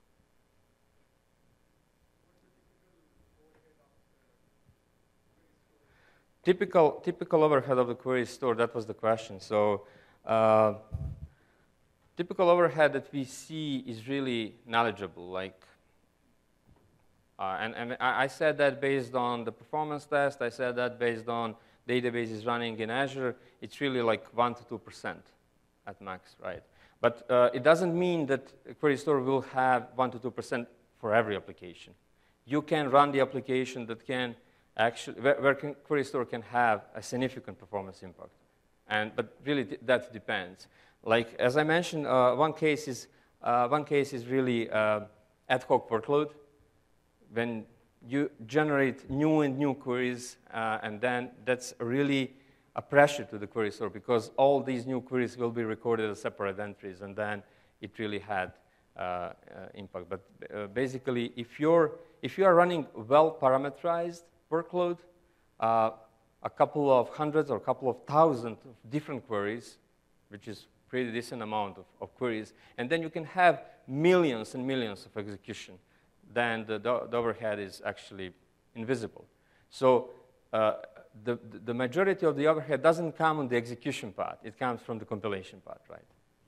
Speaker 1: Typical, typical overhead of the Query Store, that was the question. So uh, typical overhead that we see is really knowledgeable. Like, uh, and, and I said that based on the performance test. I said that based on databases running in Azure. It's really like one to two percent at max, right? But uh, it doesn't mean that Query Store will have one to two percent for every application. You can run the application that can Actually, where, where can, Query Store can have a significant performance impact, and but really th that depends. Like as I mentioned, uh, one case is uh, one case is really uh, ad hoc workload. When you generate new and new queries, uh, and then that's really a pressure to the Query Store because all these new queries will be recorded as separate entries, and then it really had uh, uh, impact. But uh, basically, if you're if you are running well parameterized workload, uh, a couple of hundreds or a couple of thousands of different queries, which is pretty decent amount of, of queries, and then you can have millions and millions of execution, then the, the, the overhead is actually invisible. So uh, the, the majority of the overhead doesn't come on the execution part. It comes from the compilation part, right?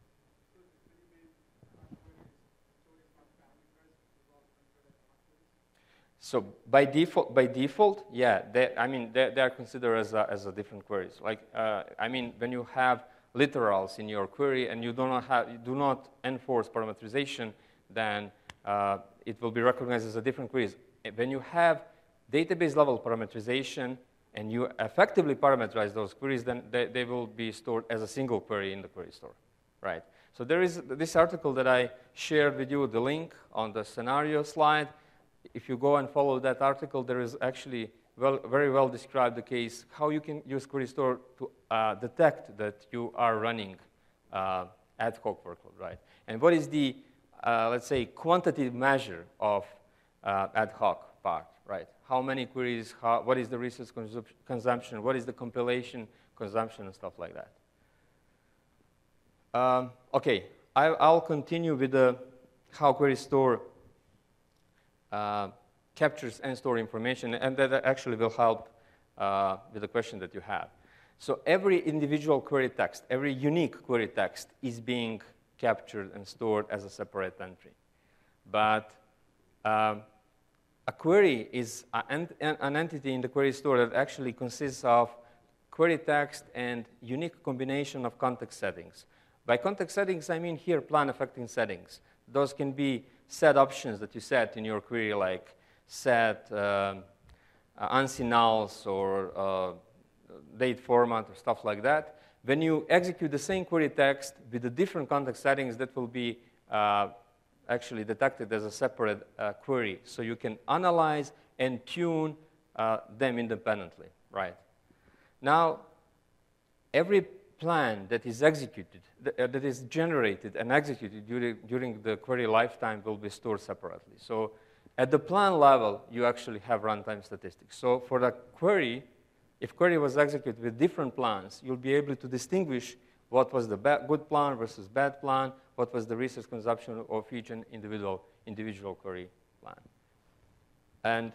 Speaker 1: So by default, by default, yeah, they, I mean, they, they are considered as a, as a different queries. Like, uh, I mean, when you have literals in your query and you do not have, you do not enforce parameterization, then uh, it will be recognized as a different queries. When you have database level parameterization and you effectively parameterize those queries, then they, they will be stored as a single query in the query store, right? So there is this article that I shared with you, the link on the scenario slide. If you go and follow that article, there is actually well, very well described the case, how you can use Query Store to uh, detect that you are running uh, ad hoc workload, right? And what is the, uh, let's say, quantitative measure of uh, ad hoc part, right? How many queries, how, what is the resource consum consumption, what is the compilation consumption, and stuff like that. Um, okay, I, I'll continue with the how Query Store Uh, captures and store information, and that actually will help uh, with the question that you have. So every individual query text, every unique query text is being captured and stored as a separate entry. But um, a query is a, an, an entity in the query store that actually consists of query text and unique combination of context settings. By context settings, I mean here plan affecting settings. Those can be set options that you set in your query, like set um, uh, ANSI nulls or uh, date format or stuff like that. When you execute the same query text with the different context settings, that will be uh, actually detected as a separate uh, query. So you can analyze and tune uh, them independently, right? Now, every plan that is executed, th uh, that is generated and executed during, during the query lifetime will be stored separately. So at the plan level, you actually have runtime statistics. So for the query, if query was executed with different plans, you'll be able to distinguish what was the good plan versus bad plan, what was the resource consumption of each individual, individual query plan. And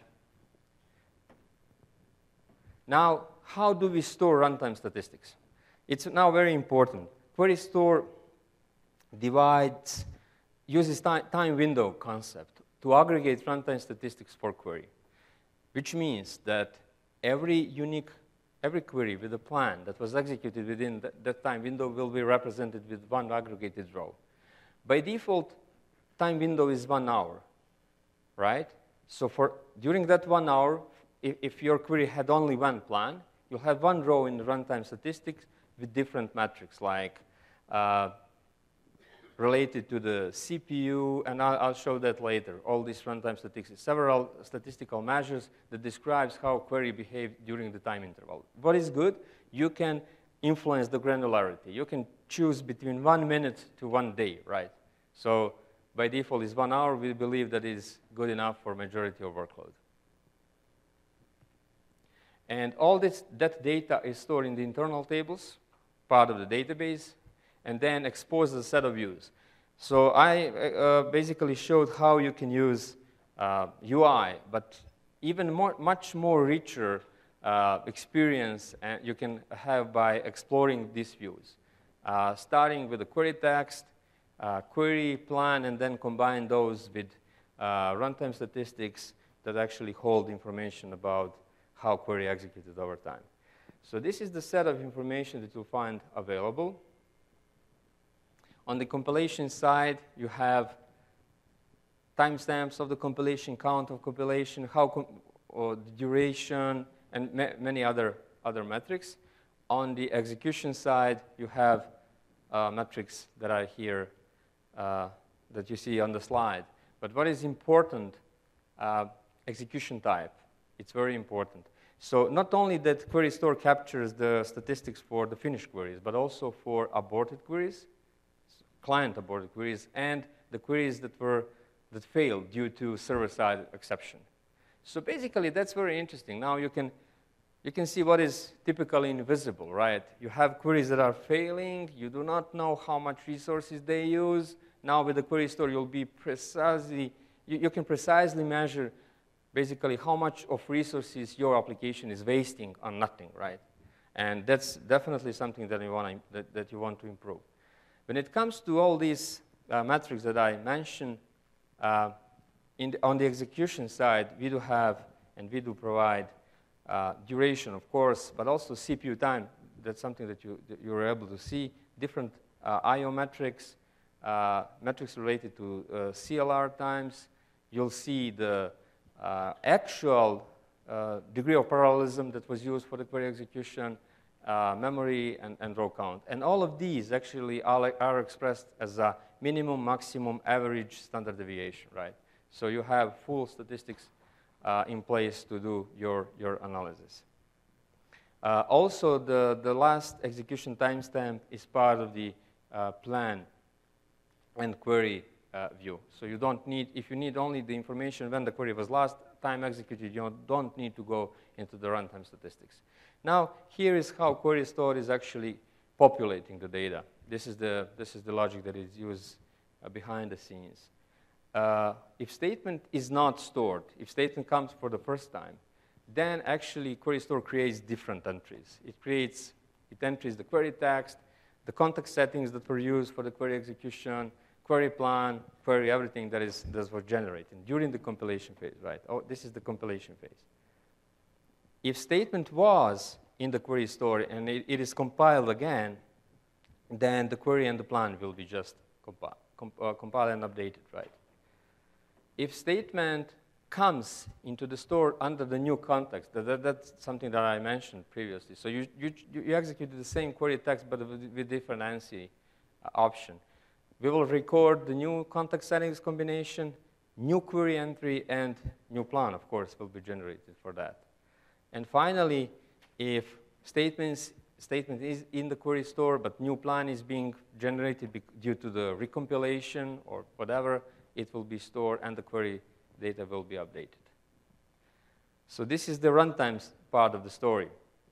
Speaker 1: now, how do we store runtime statistics? It's now very important. Query Store divides, uses time, time window concept to aggregate runtime statistics for query, which means that every unique, every query with a plan that was executed within that, that time window will be represented with one aggregated row. By default, time window is one hour, right? So for during that one hour, if, if your query had only one plan, you'll have one row in the runtime statistics with different metrics, like uh, related to the C P U, and I'll, I'll show that later, all these runtime statistics, several statistical measures that describes how query behaved during the time interval. What is good? You can influence the granularity. You can choose between one minute to one day, right? So by default, is one hour. We believe that is good enough for majority of workload. And all this, that data is stored in the internal tables, part of the database, and then exposed as a set of views. So I uh, basically showed how you can use uh, U I, but even more, much more richer uh, experience uh, you can have by exploring these views, uh, starting with the query text, uh, query plan, and then combine those with uh, runtime statistics that actually hold information about how query executed over time. So this is the set of information that you'll find available. On the compilation side, you have timestamps of the compilation, count of compilation, how com or the duration, and ma many other, other metrics. On the execution side, you have uh, metrics that are here uh, that you see on the slide. But what is important, uh, execution type. It's very important. So not only that Query Store captures the statistics for the finished queries, but also for aborted queries, client aborted queries, and the queries that were that failed due to server-side exception. So basically, that's very interesting. Now you can you can see what is typically invisible, right? You have queries that are failing. You do not know how much resources they use. Now with the query store, you'll be precisely, you, you can precisely measure basically how much of resources your application is wasting on nothing, right? And that's definitely something that you want, that, that you want to improve. When it comes to all these uh, metrics that I mentioned, uh, in the, on the execution side, we do have and we do provide uh, duration, of course, but also C P U time. That's something that you that you're able to see. Different uh, I O metrics, uh, metrics related to uh, C L R times. You'll see the uh, actual uh, degree of parallelism that was used for the query execution, uh, memory, and, and row count. And all of these actually are, are expressed as a minimum, maximum, average standard deviation, right? So you have full statistics uh, in place to do your, your analysis. Uh, also, the, the last execution timestamp is part of the uh, plan and query uh, view. So you don't need, if you need only the information when the query was last time executed, you don't need to go into the runtime statistics. Now, here is how query store is actually populating the data. This is the, this is the logic that is used uh, behind the scenes. Uh, if statement is not stored, if statement comes for the first time, then actually query store creates different entries. It creates, it entries the query text, the context settings that were used for the query execution, query plan, query everything that is that was generated during the compilation phase, right? Oh, this is the compilation phase. If statement was in the query store and it, it is compiled again, then the query and the plan will be just compi comp uh, compiled and updated, right? If statement comes into the store under the new context, that, that, that's something that I mentioned previously. So you, you, you executed the same query text, but with, with different ANSI uh, option. We will record the new context settings combination, new query entry, and new plan, of course, will be generated for that. And finally, if statements, statement is in the query store, but new plan is being generated due to the recompilation or whatever, it will be stored and the query data will be updated. So this is the runtime part of the story.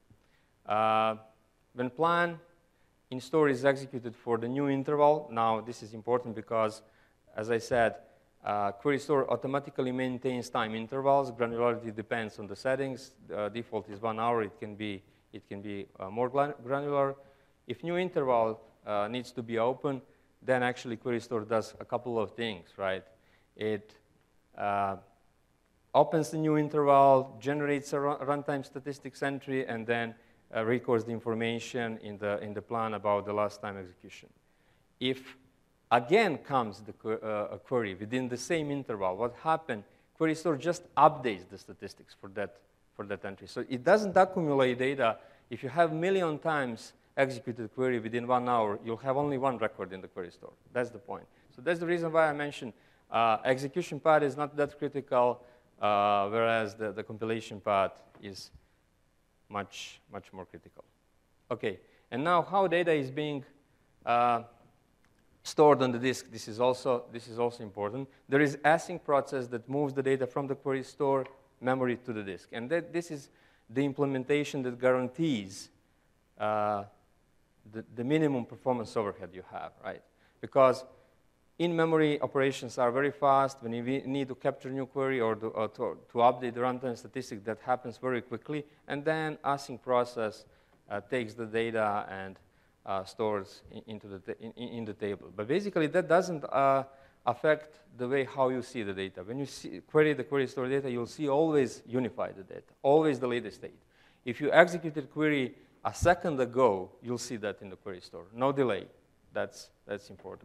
Speaker 1: Uh, when plan in store is executed for the new interval, now this is important because, as I said, uh, query store automatically maintains time intervals. Granularity depends on the settings. Uh, default is one hour. It can be, it can be uh, more granular. If new interval uh, needs to be open, then actually query store does a couple of things, right? It uh, opens the new interval, generates a runtime statistics entry, and then uh, records the information in the, in the plan about the last time execution. If again comes the, uh, a query within the same interval, what happened? Query store just updates the statistics for that, for that entry. So it doesn't accumulate data. If you have a million times executed query within one hour, you'll have only one record in the query store. That's the point. So that's the reason why I mentioned uh, execution part is not that critical, uh, whereas the, the compilation part is much, much more critical. Okay, and now how data is being uh, stored on the disk. This is also, this is also important. There is async process that moves the data from the query store memory to the disk. And that, this is the implementation that guarantees uh, The, the minimum performance overhead you have, right? Because in-memory operations are very fast. When you need to capture new query or, to, or to, to update the runtime statistic, that happens very quickly. And then async process uh, takes the data and uh, stores in, into the in, in the table. But basically, that doesn't uh, affect the way how you see the data. When you see, query the query store data, you'll see always unified the data, always the latest state. If you executed query a second ago, you'll see that in the query store. No delay. That's, that's important.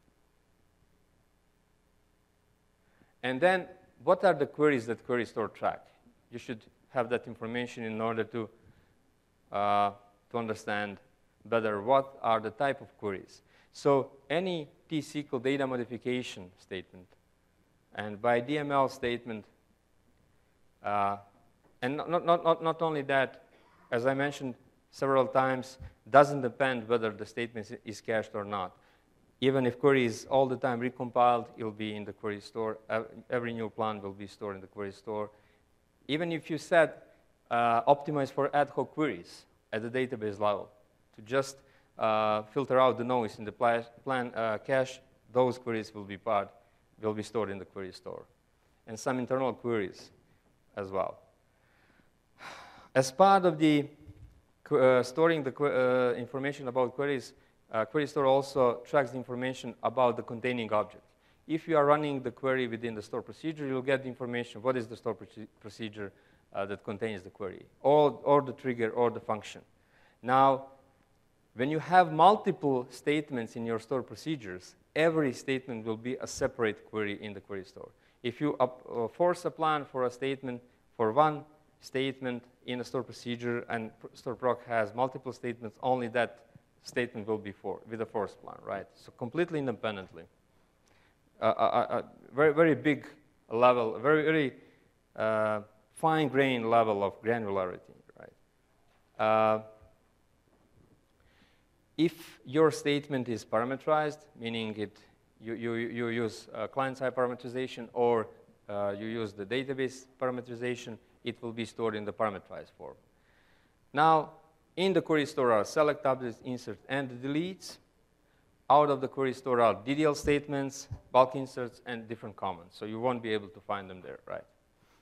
Speaker 1: And then, what are the queries that query store track? You should have that information in order to, uh, to understand better what are the type of queries. So any T S Q L data modification statement, and by D M L statement, uh, and not, not, not, not only that, as I mentioned several times, doesn't depend whether the statement is cached or not. Even if query is all the time recompiled, it will be in the query store. Every new plan will be stored in the query store. Even if you set uh, optimize for ad hoc queries at the database level to just uh, filter out the noise in the pla plan uh, cache. Those queries will be part, will be stored in the query store, and some internal queries as well. As part of the uh, storing the uh, information about queries, uh, query store also tracks the information about the containing object. If you are running the query within the store procedure, you'll get the information, what is the store proce procedure uh, that contains the query, or, or the trigger, or the function. Now, when you have multiple statements in your store procedures, every statement will be a separate query in the query store. If you up, uh, force a plan for a statement, for one statement in a store procedure, and store proc has multiple statements, only that statement will be for, with a force plan, right? So completely independently. A uh, uh, uh, very, very big level, very, very uh, fine-grained level of granularity, right? Uh, if your statement is parameterized, meaning it, you, you, you use uh, client-side parameterization, or uh, you use the database parameterization, it will be stored in the parameterized form. Now, in the query store are select, update, insert, and deletes. Out of the query store are D D L statements, bulk inserts, and different comments. So you won't be able to find them there, right?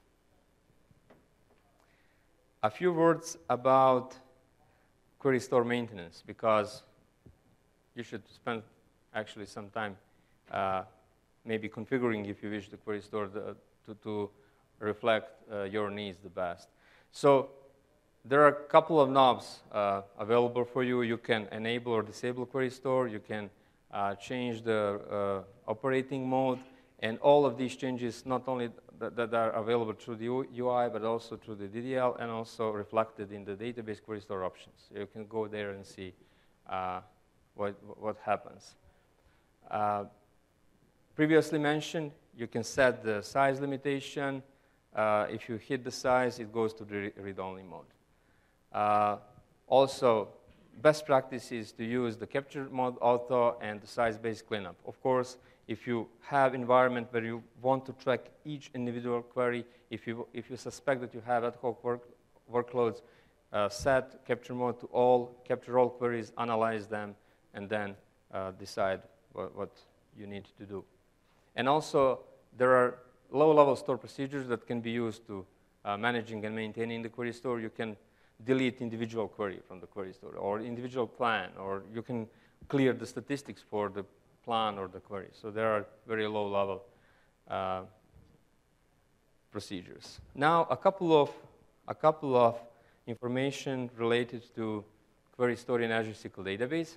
Speaker 1: A few words about query store maintenance, because you should spend actually some time uh, maybe configuring, if you wish, the query store the, to, to reflect uh, your needs the best. So there are a couple of knobs uh, available for you. You can enable or disable query store. You can uh, change the uh, operating mode. And all of these changes, not only th that are available through the U I, but also through the D D L, and also reflected in the database query store options. You can go there and see uh, what, what happens. Uh, previously mentioned, you can set the size limitation. Uh, if you hit the size, it goes to the read-only mode. Uh, also, best practice is to use the capture mode auto and the size-based cleanup. Of course, if you have environment where you want to track each individual query, if you, if you suspect that you have ad hoc work, workloads, uh, set capture mode to all, capture all queries, analyze them, and then uh, decide what, what you need to do. And also, there are low-level store procedures that can be used to uh, managing and maintaining the query store. You can delete individual query from the query store, or individual plan, or you can clear the statistics for the plan or the query. So there are very low-level uh, procedures. Now, a couple of a couple of information related to query store in Azure S Q L Database.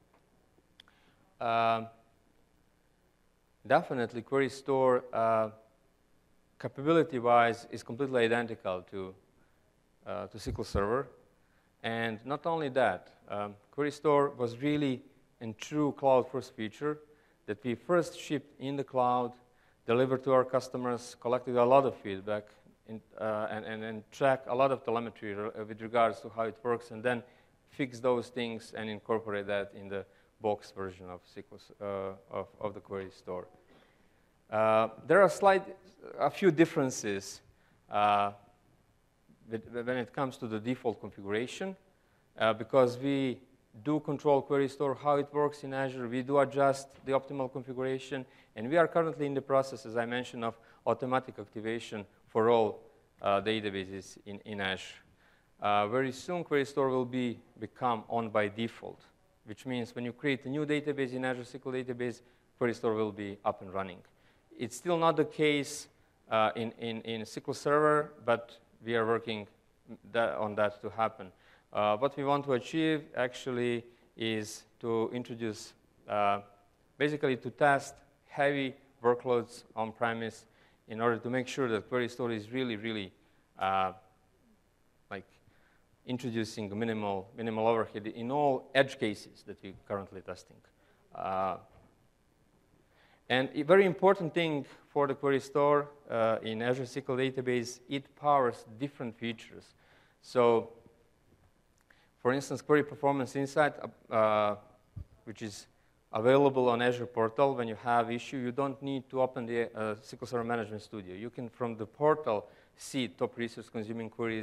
Speaker 1: Uh, definitely, query store uh, capability-wise is completely identical to Uh, to S Q L Server. And not only that, um, Query Store was really a true cloud-first feature that we first shipped in the cloud, delivered to our customers, collected a lot of feedback, in, uh, and, and, and tracked a lot of telemetry re with regards to how it works, and then fix those things and incorporate that in the box version of S Q L, uh, of, of the Query Store. Uh, there are slight, a few differences uh, when it comes to the default configuration, uh, because we do control Query Store, how it works in Azure. We do adjust the optimal configuration, and we are currently in the process, as I mentioned, of automatic activation for all uh, databases in, in Azure. Uh, very soon, Query Store will be become on by default, which means when you create a new database in Azure S Q L Database, Query Store will be up and running. It's still not the case uh, in, in, in S Q L Server, but we are working that, on that to happen. Uh, what we want to achieve actually is to introduce, uh, basically to test heavy workloads on-premise in order to make sure that Query Store is really, really uh, like introducing minimal, minimal overhead in all edge cases that we're currently testing. Uh, And a very important thing for the Query Store uh, in Azure S Q L Database, it powers different features. So, for instance, Query Performance Insight, uh, which is available on Azure Portal. When you have issue, you don't need to open the uh, S Q L Server Management Studio. You can, from the portal, see top resource consuming queries,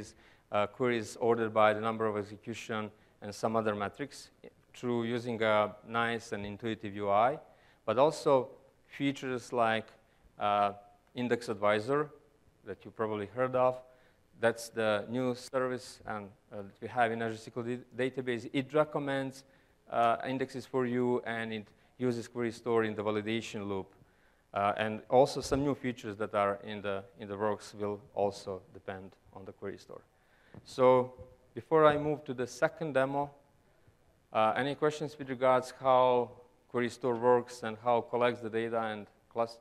Speaker 1: uh, queries ordered by the number of execution and some other metrics through using a nice and intuitive U I, but also features like uh, Index Advisor that you probably heard of. That's the new service and, uh, that we have in Azure S Q L database. It recommends uh, indexes for you, and it uses Query Store in the validation loop. Uh, and also some new features that are in the, in the works will also depend on the Query Store. So before I move to the second demo, uh, any questions with regards how Query Store works and how it collects the data and class?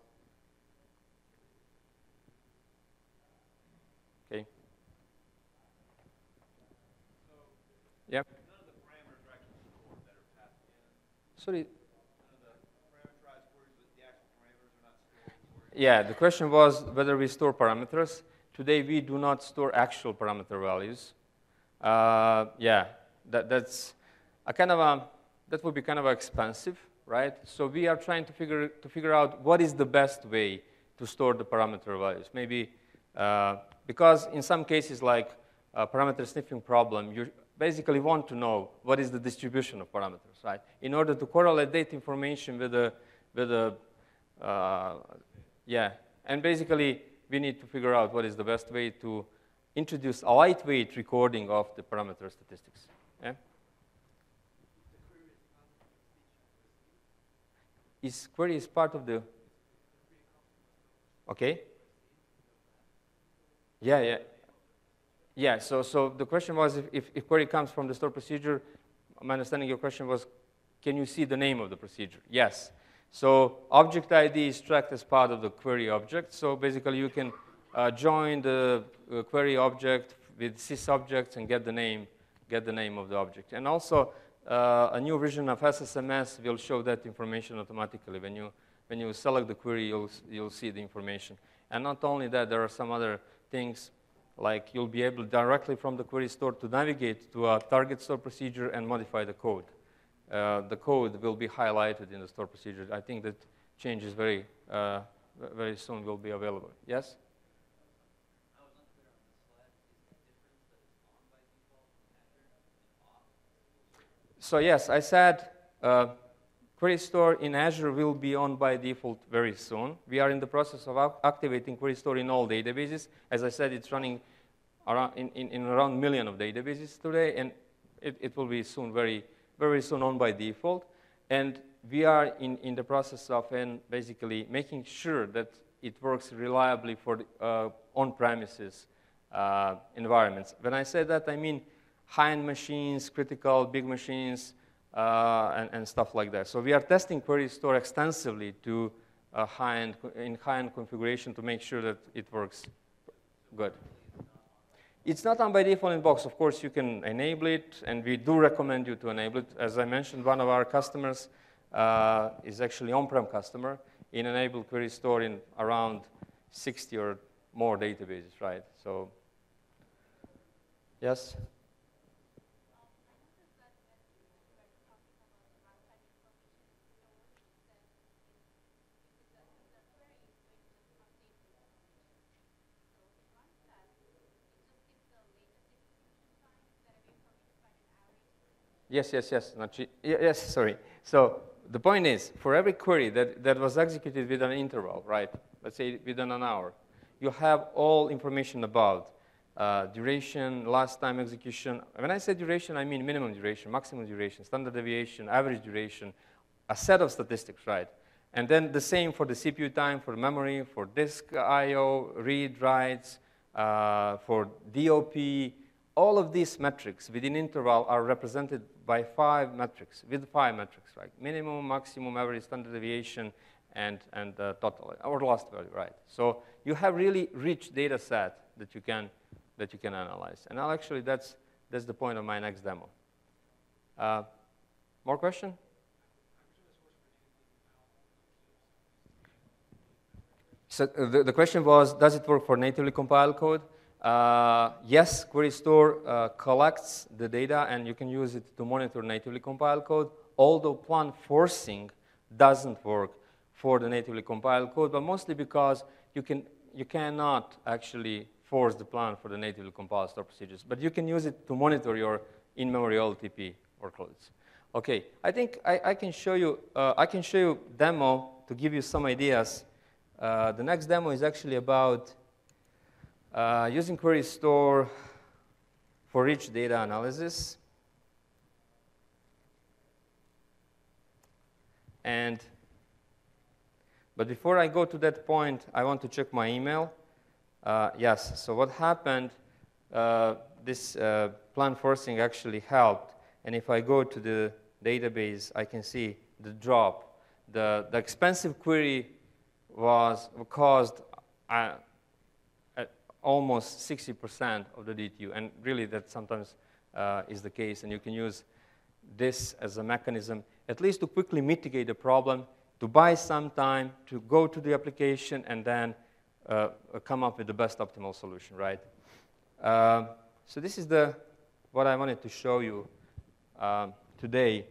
Speaker 1: Okay.
Speaker 3: So
Speaker 1: Yep.
Speaker 3: none of the parameters are actually stored that are passed in.
Speaker 1: Sorry.
Speaker 3: None of the parameterized queries with the actual parameters are not stored in queries.
Speaker 1: Yeah, the question was whether we store parameters. Today, we do not store actual parameter values. Uh, yeah, that, that's a kind of a, that would be kind of expensive, right? So we are trying to figure, to figure out what is the best way to store the parameter values. Maybe uh, because in some cases, like a parameter sniffing problem, you basically want to know what is the distribution of parameters, right? In order to correlate that information with the, with the uh, yeah, and basically, we need to figure out what is the best way to introduce a lightweight recording of the parameter statistics. Yeah? Is query is part of the, okay? Yeah, yeah. Yeah, so, so the question was if, if, if query comes from the store procedure, my understanding your question was, can you see the name of the procedure? Yes. So object I D is tracked as part of the query object. So basically you can uh, join the uh, query object with sys objects and get the name, get the name of the object. And also uh, a new version of S S M S will show that information automatically. When you, when you select the query, you'll, you'll see the information. And not only that, there are some other things like you'll be able directly from the query store to navigate to a target store procedure and modify the code. Uh, the code will be highlighted in the store procedure. I think that change is very, uh, very soon will be available. Yes?
Speaker 4: I was unclear on this slide. Is the difference that it's on by default in Azure and off?
Speaker 1: So yes, I said uh, Query Store in Azure will be on by default very soon. We are in the process of activating Query Store in all databases. As I said, it's running around in, in, in around a million of databases today, and it, it will be soon very very soon on by default. And we are in, in the process of and basically making sure that it works reliably for the, uh, on-premises uh, environments. When I say that, I mean high-end machines, critical, big machines, uh, and, and stuff like that. So we are testing Query Store extensively to uh, high-end, in high-end configuration to make sure that it works good. It's not on by default in Box. Of course, you can enable it, and we do recommend you to enable it. As I mentioned, one of our customers uh, is actually on-prem customer. It enabled Query Store in around sixty or more databases, right? So, yes? Yes, yes, yes. Not yes, sorry. So the point is, for every query that, that was executed with an interval, right, let's say within an hour, you have all information about uh, duration, last time execution. When I say duration, I mean minimum duration, maximum duration, standard deviation, average duration, a set of statistics, right? And then the same for the C P U time, for memory, for disk I O, read, writes, uh, for D O P. All of these metrics within interval are represented by five metrics, with five metrics, right? Minimum, maximum, average, standard deviation, and, and uh, total, or last value, right? So you have really rich data set that you can, that you can analyze. And I'll actually, that's, that's the point of my next demo. Uh, more question? So uh, the, the question was, does it work for natively compiled code? Uh, yes, Query Store uh, collects the data, and you can use it to monitor natively compiled code, although plan forcing doesn't work for the natively compiled code, but mostly because you, can, you cannot actually force the plan for the natively compiled store procedures. But you can use it to monitor your in-memory O L T P workloads. Okay, I think I, I can show you. Uh, I can show you demo to give you some ideas. Uh, the next demo is actually about uh, using Query Store for rich data analysis. And but before I go to that point, I want to check my email. Uh, yes. So what happened? Uh, this uh, plan forcing actually helped. And if I go to the database, I can see the drop. The, the expensive query was caused uh, at almost sixty percent of the D T U. And really, that sometimes uh, is the case. And you can use this as a mechanism, at least to quickly mitigate the problem, to buy some time, to go to the application, and then uh, come up with the best optimal solution, right? Uh, so this is the what I wanted to show you um, today.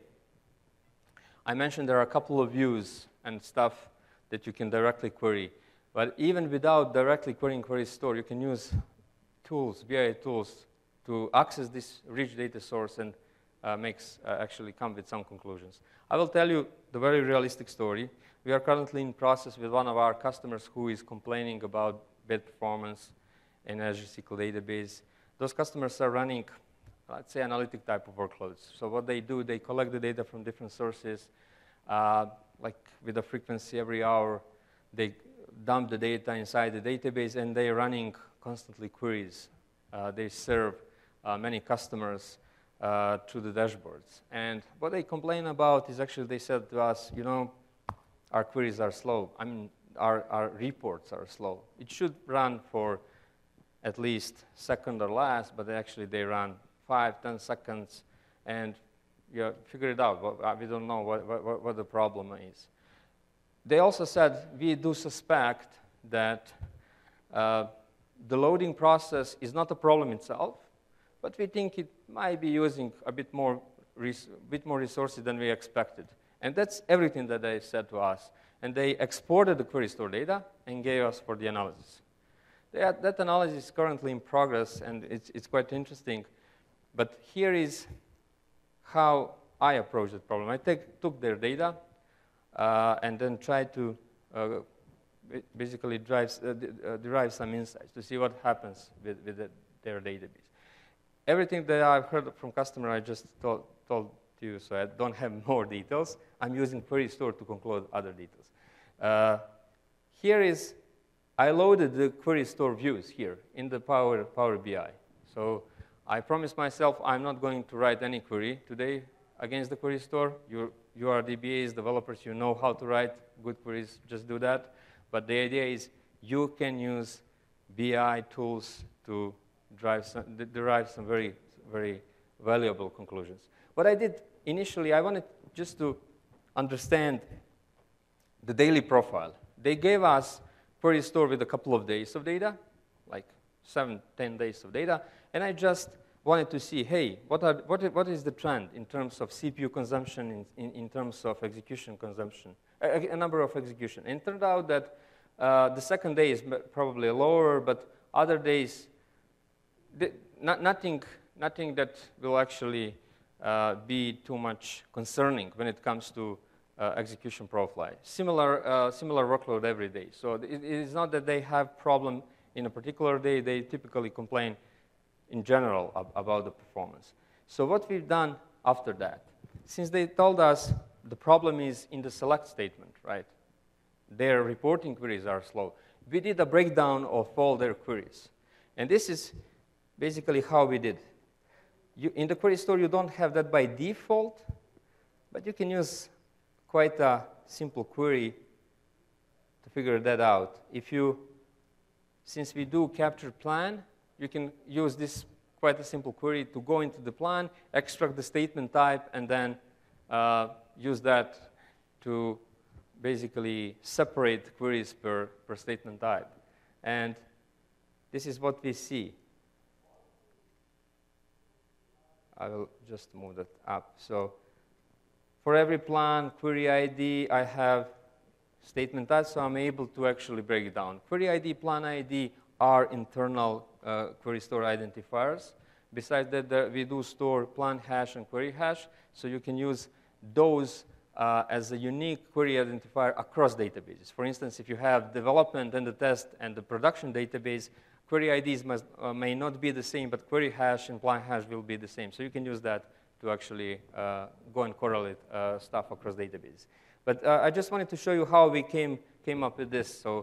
Speaker 1: I mentioned there are a couple of views and stuff that you can directly query. But even without directly querying Query Store, you can use tools, B I tools, to access this rich data source and uh, makes uh, actually come with some conclusions. I will tell you the very realistic story. We are currently in process with one of our customers who is complaining about bad performance in Azure S Q L database. Those customers are running, let's say, analytic type of workloads. So what they do, they collect the data from different sources, uh, like with a frequency every hour. They dump the data inside the database, and they're running constantly queries. Uh, they serve uh, many customers uh, through the dashboards. And what they complain about is actually they said to us, you know, our queries are slow. I mean, our, our reports are slow. It should run for at least second or less, but actually they run five, ten seconds, and you figure it out. We don't know what, what, what the problem is. They also said, we do suspect that uh, the loading process is not a problem itself, but we think it might be using a bit more, res bit more resources than we expected. And that's everything that they said to us. And they exported the Query Store data and gave us for the analysis. That, that analysis is currently in progress, and it's, it's quite interesting. But here is how I approach the problem. I take, took their data uh, and then tried to uh, basically drive, uh, uh, derive some insights to see what happens with, with the, their database. Everything that I've heard from customer, I just told, told you, so I don't have more details. I'm using Query Store to conclude other details. Uh, here is, I loaded the Query Store views here in the Power, Power B I. So I promised myself I'm not going to write any query today against the Query Store. You, you are D B As, developers, you know how to write good queries, just do that. But the idea is you can use B I tools to drive some, derive some very, very valuable conclusions. What I did initially, I wanted just to understand the daily profile. They gave us Query Store with a couple of days of data, like seven, ten days of data, and I just wanted to see, hey, what, are, what, what is the trend in terms of C P U consumption, in, in, in terms of execution consumption, a, a number of execution. And it turned out that uh, the second day is probably lower, but other days, the, not, nothing, nothing that will actually uh, be too much concerning when it comes to uh, execution profile. Similar, uh, similar workload every day. So it, it is not that they have problem in a particular day. They typically complain in general ab about the performance. So what we've done after that, since they told us the problem is in the select statement, right? Their reporting queries are slow. We did a breakdown of all their queries. And this is basically how we did. You, in the Query Store, you don't have that by default, but you can use quite a simple query to figure that out. If you, since we do capture plan, you can use this quite a simple query to go into the plan, extract the statement type, and then uh, use that to basically separate queries per, per statement type. And this is what we see. I will just move that up. So for every plan, query I D, I have statement type, so I'm able to actually break it down. Query I D, plan I D, our internal uh, query store identifiers. Besides that, uh, we do store plant hash and query hash, so you can use those uh, as a unique query identifier across databases. For instance, if you have development and the test and the production database, query I Ds must, uh, may not be the same, but query hash and plant hash will be the same. So you can use that to actually uh, go and correlate uh, stuff across databases. But uh, I just wanted to show you how we came, came up with this. So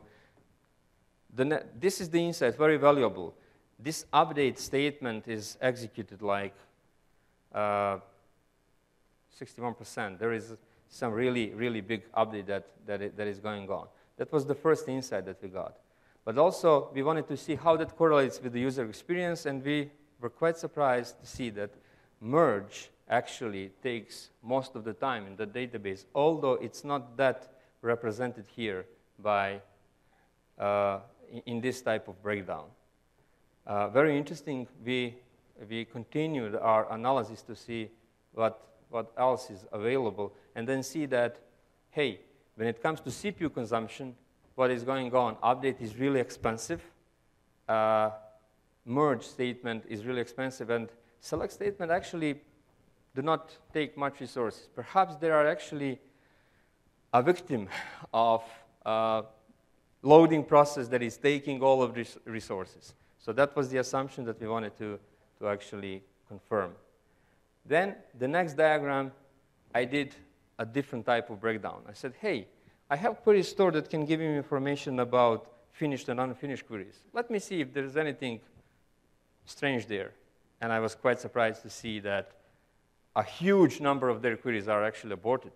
Speaker 1: the this is the insight, very valuable. This update statement is executed like uh, sixty-one percent. There is some really, really big update that, that, it, that is going on. That was the first insight that we got. But also, we wanted to see how that correlates with the user experience, and we were quite surprised to see that merge actually takes most of the time in the database, although it's not that represented here by uh, in, in this type of breakdown. Uh, very interesting, we, we continued our analysis to see what, what else is available, and then see that, hey, when it comes to C P U consumption, what is going on? Update is really expensive. Uh, merge statement is really expensive, and select statement actually do not take much resources. Perhaps they are actually a victim of uh, loading process that is taking all of these resources. So that was the assumption that we wanted to, to actually confirm. Then the next diagram, I did a different type of breakdown. I said, hey, I have query store that can give me information about finished and unfinished queries. Let me see if there's anything strange there. And I was quite surprised to see that a huge number of their queries are actually aborted.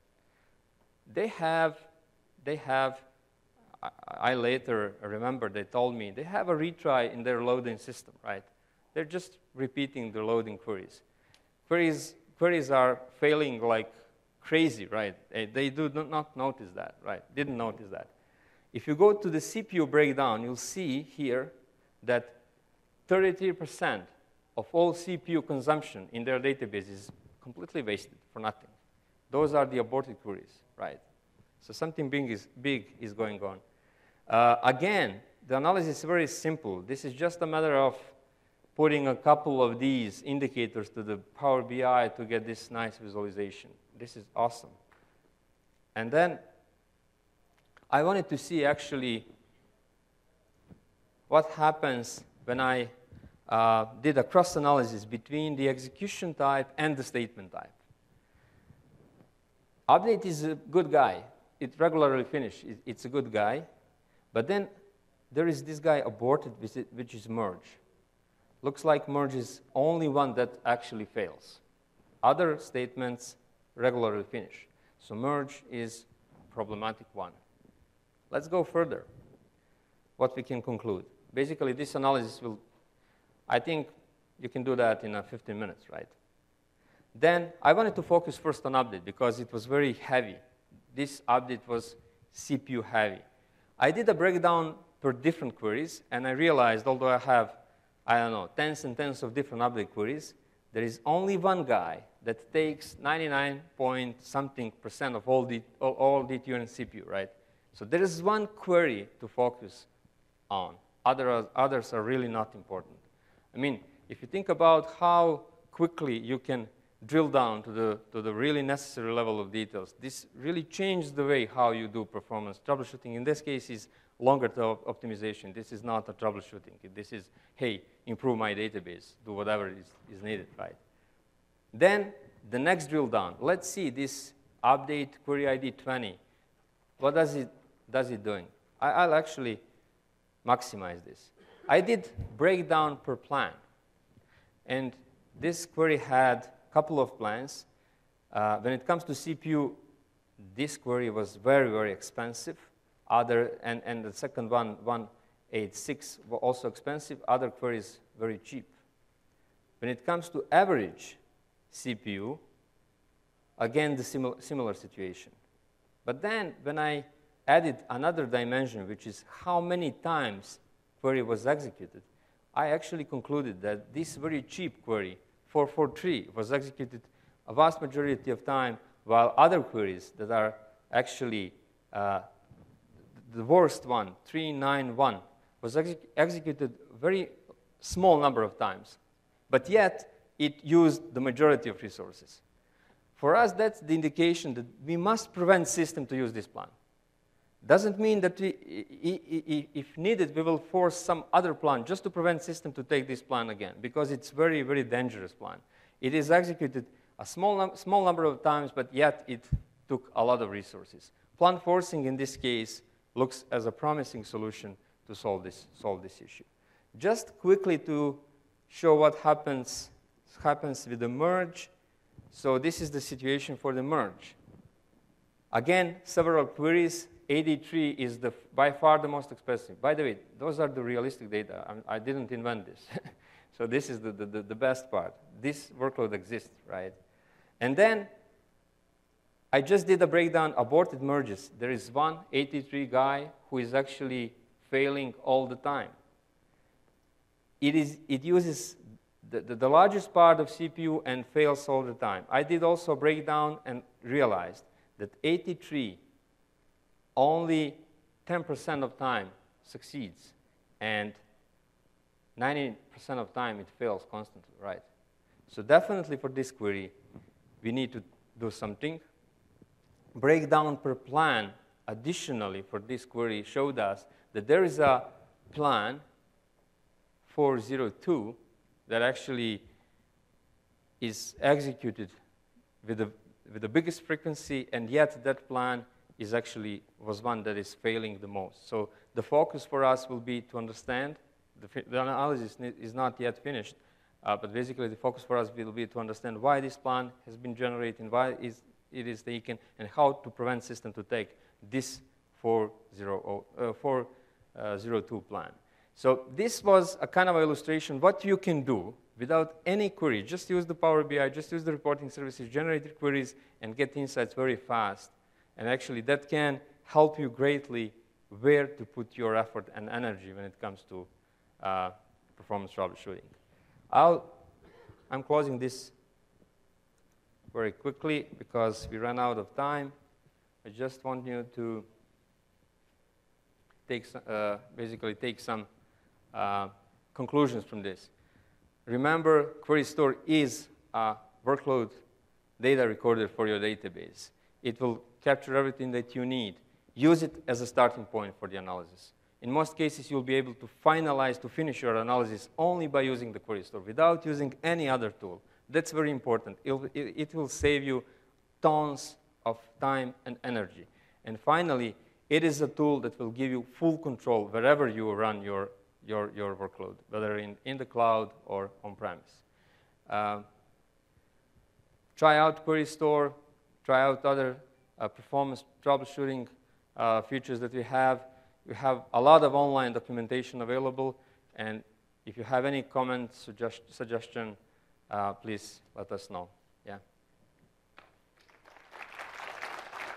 Speaker 1: They have, they have, I, I later remember they told me, they have a retry in their loading system, right? They're just repeating the loading queries. Queries, queries are failing like crazy, right? They, they do not notice that, right? Didn't notice that. If you go to the C P U breakdown, you'll see here that thirty-three percent of all C P U consumption in their database is completely wasted for nothing. Those are the aborted queries, right? So something big is, big is going on. Uh, again, the analysis is very simple. This is just a matter of putting a couple of these indicators to the Power B I to get this nice visualization. This is awesome. And then I wanted to see actually what happens when I uh, did a cross-analysis between the execution type and the statement type. Update is a good guy. It regularly finishes. It's a good guy. But then there is this guy aborted, which is merge. Looks like merge is only one that actually fails. Other statements regularly finish. So merge is a problematic one. Let's go further. What we can conclude. Basically, this analysis will, I think you can do that in uh, fifteen minutes, right? Then I wanted to focus first on update because it was very heavy. This update was C P U heavy. I did a breakdown per different queries, and I realized, although I have, I don't know, tens and tens of different update queries, there is only one guy that takes ninety-nine point something percent of all, D, all, all D T U and C P U, right? So there is one query to focus on. Other, others are really not important. I mean, if you think about how quickly you can drill down to the, to the really necessary level of details, this really changed the way how you do performance troubleshooting. In this case, is longer term optimization. This is not a troubleshooting. This is, hey, improve my database, do whatever is, is needed, right? Then the next drill down. Let's see this update query I D twenty. What does it, does it doing? I, I'll actually maximize this. I did breakdown per plan. And this query had a couple of plans. Uh, when it comes to C P U, this query was very, very expensive. Other, and, and the second one, one eighty-six, were also expensive. Other queries, very cheap. When it comes to average C P U, again, the simil similar situation. But then, when I added another dimension, which is how many times query was executed, I actually concluded that this very cheap query, four forty-three, was executed a vast majority of time, while other queries that are actually uh, the worst one, three ninety-one, was exe executed a very small number of times, but yet it used the majority of resources. For us, that's the indication that we must prevent system to use this plan. Doesn't mean that we, if needed, we will force some other plan just to prevent system to take this plan again, because it's very, very dangerous plan. It is executed a small, num small number of times, but yet it took a lot of resources. Plan forcing, in this case, looks as a promising solution to solve this, solve this issue. Just quickly to show what happens, happens with the merge. So this is the situation for the merge. Again, several queries. eighty-three is the, by far the most expensive. By the way, those are the realistic data. I, I didn't invent this. So this is the, the, the best part. This workload exists, right? And then I just did a breakdown, aborted merges. There is one eighty-three guy who is actually failing all the time. It, is, it uses the, the, the largest part of C P U and fails all the time. I did also a breakdown and realized that eighty-three only ten percent of time succeeds, and ninety percent of time it fails constantly, right? So definitely for this query, we need to do something. Breakdown per plan, additionally for this query, showed us that there is a plan four zero two that actually is executed with the, with the biggest frequency, and yet that plan is actually was one that is failing the most. So the focus for us will be to understand, the, the analysis is not yet finished, uh, but basically the focus for us will be to understand why this plan has been generated, why is, it is taken, and how to prevent system to take this four zero two plan. So this was a kind of illustration what you can do without any query. Just use the Power B I, just use the reporting services, generate queries, and get insights very fast. And actually, that can help you greatly where to put your effort and energy when it comes to uh, performance troubleshooting. I'll, I'm closing this very quickly because we ran out of time. I just want you to take some, uh, basically take some uh, conclusions from this. Remember, Query Store is a workload data recorder for your database. It will capture everything that you need. Use it as a starting point for the analysis. In most cases, you'll be able to finalize, to finish your analysis only by using the Query Store, without using any other tool. That's very important. It'll, it, it will save you tons of time and energy. And finally, it is a tool that will give you full control wherever you run your, your, your workload, whether in, in the cloud or on-premise. Uh, try out Query Store. Try out other uh, performance troubleshooting uh, features that we have. We have a lot of online documentation available. And if you have any comments, suggest suggestion, uh, please let us know. Yeah.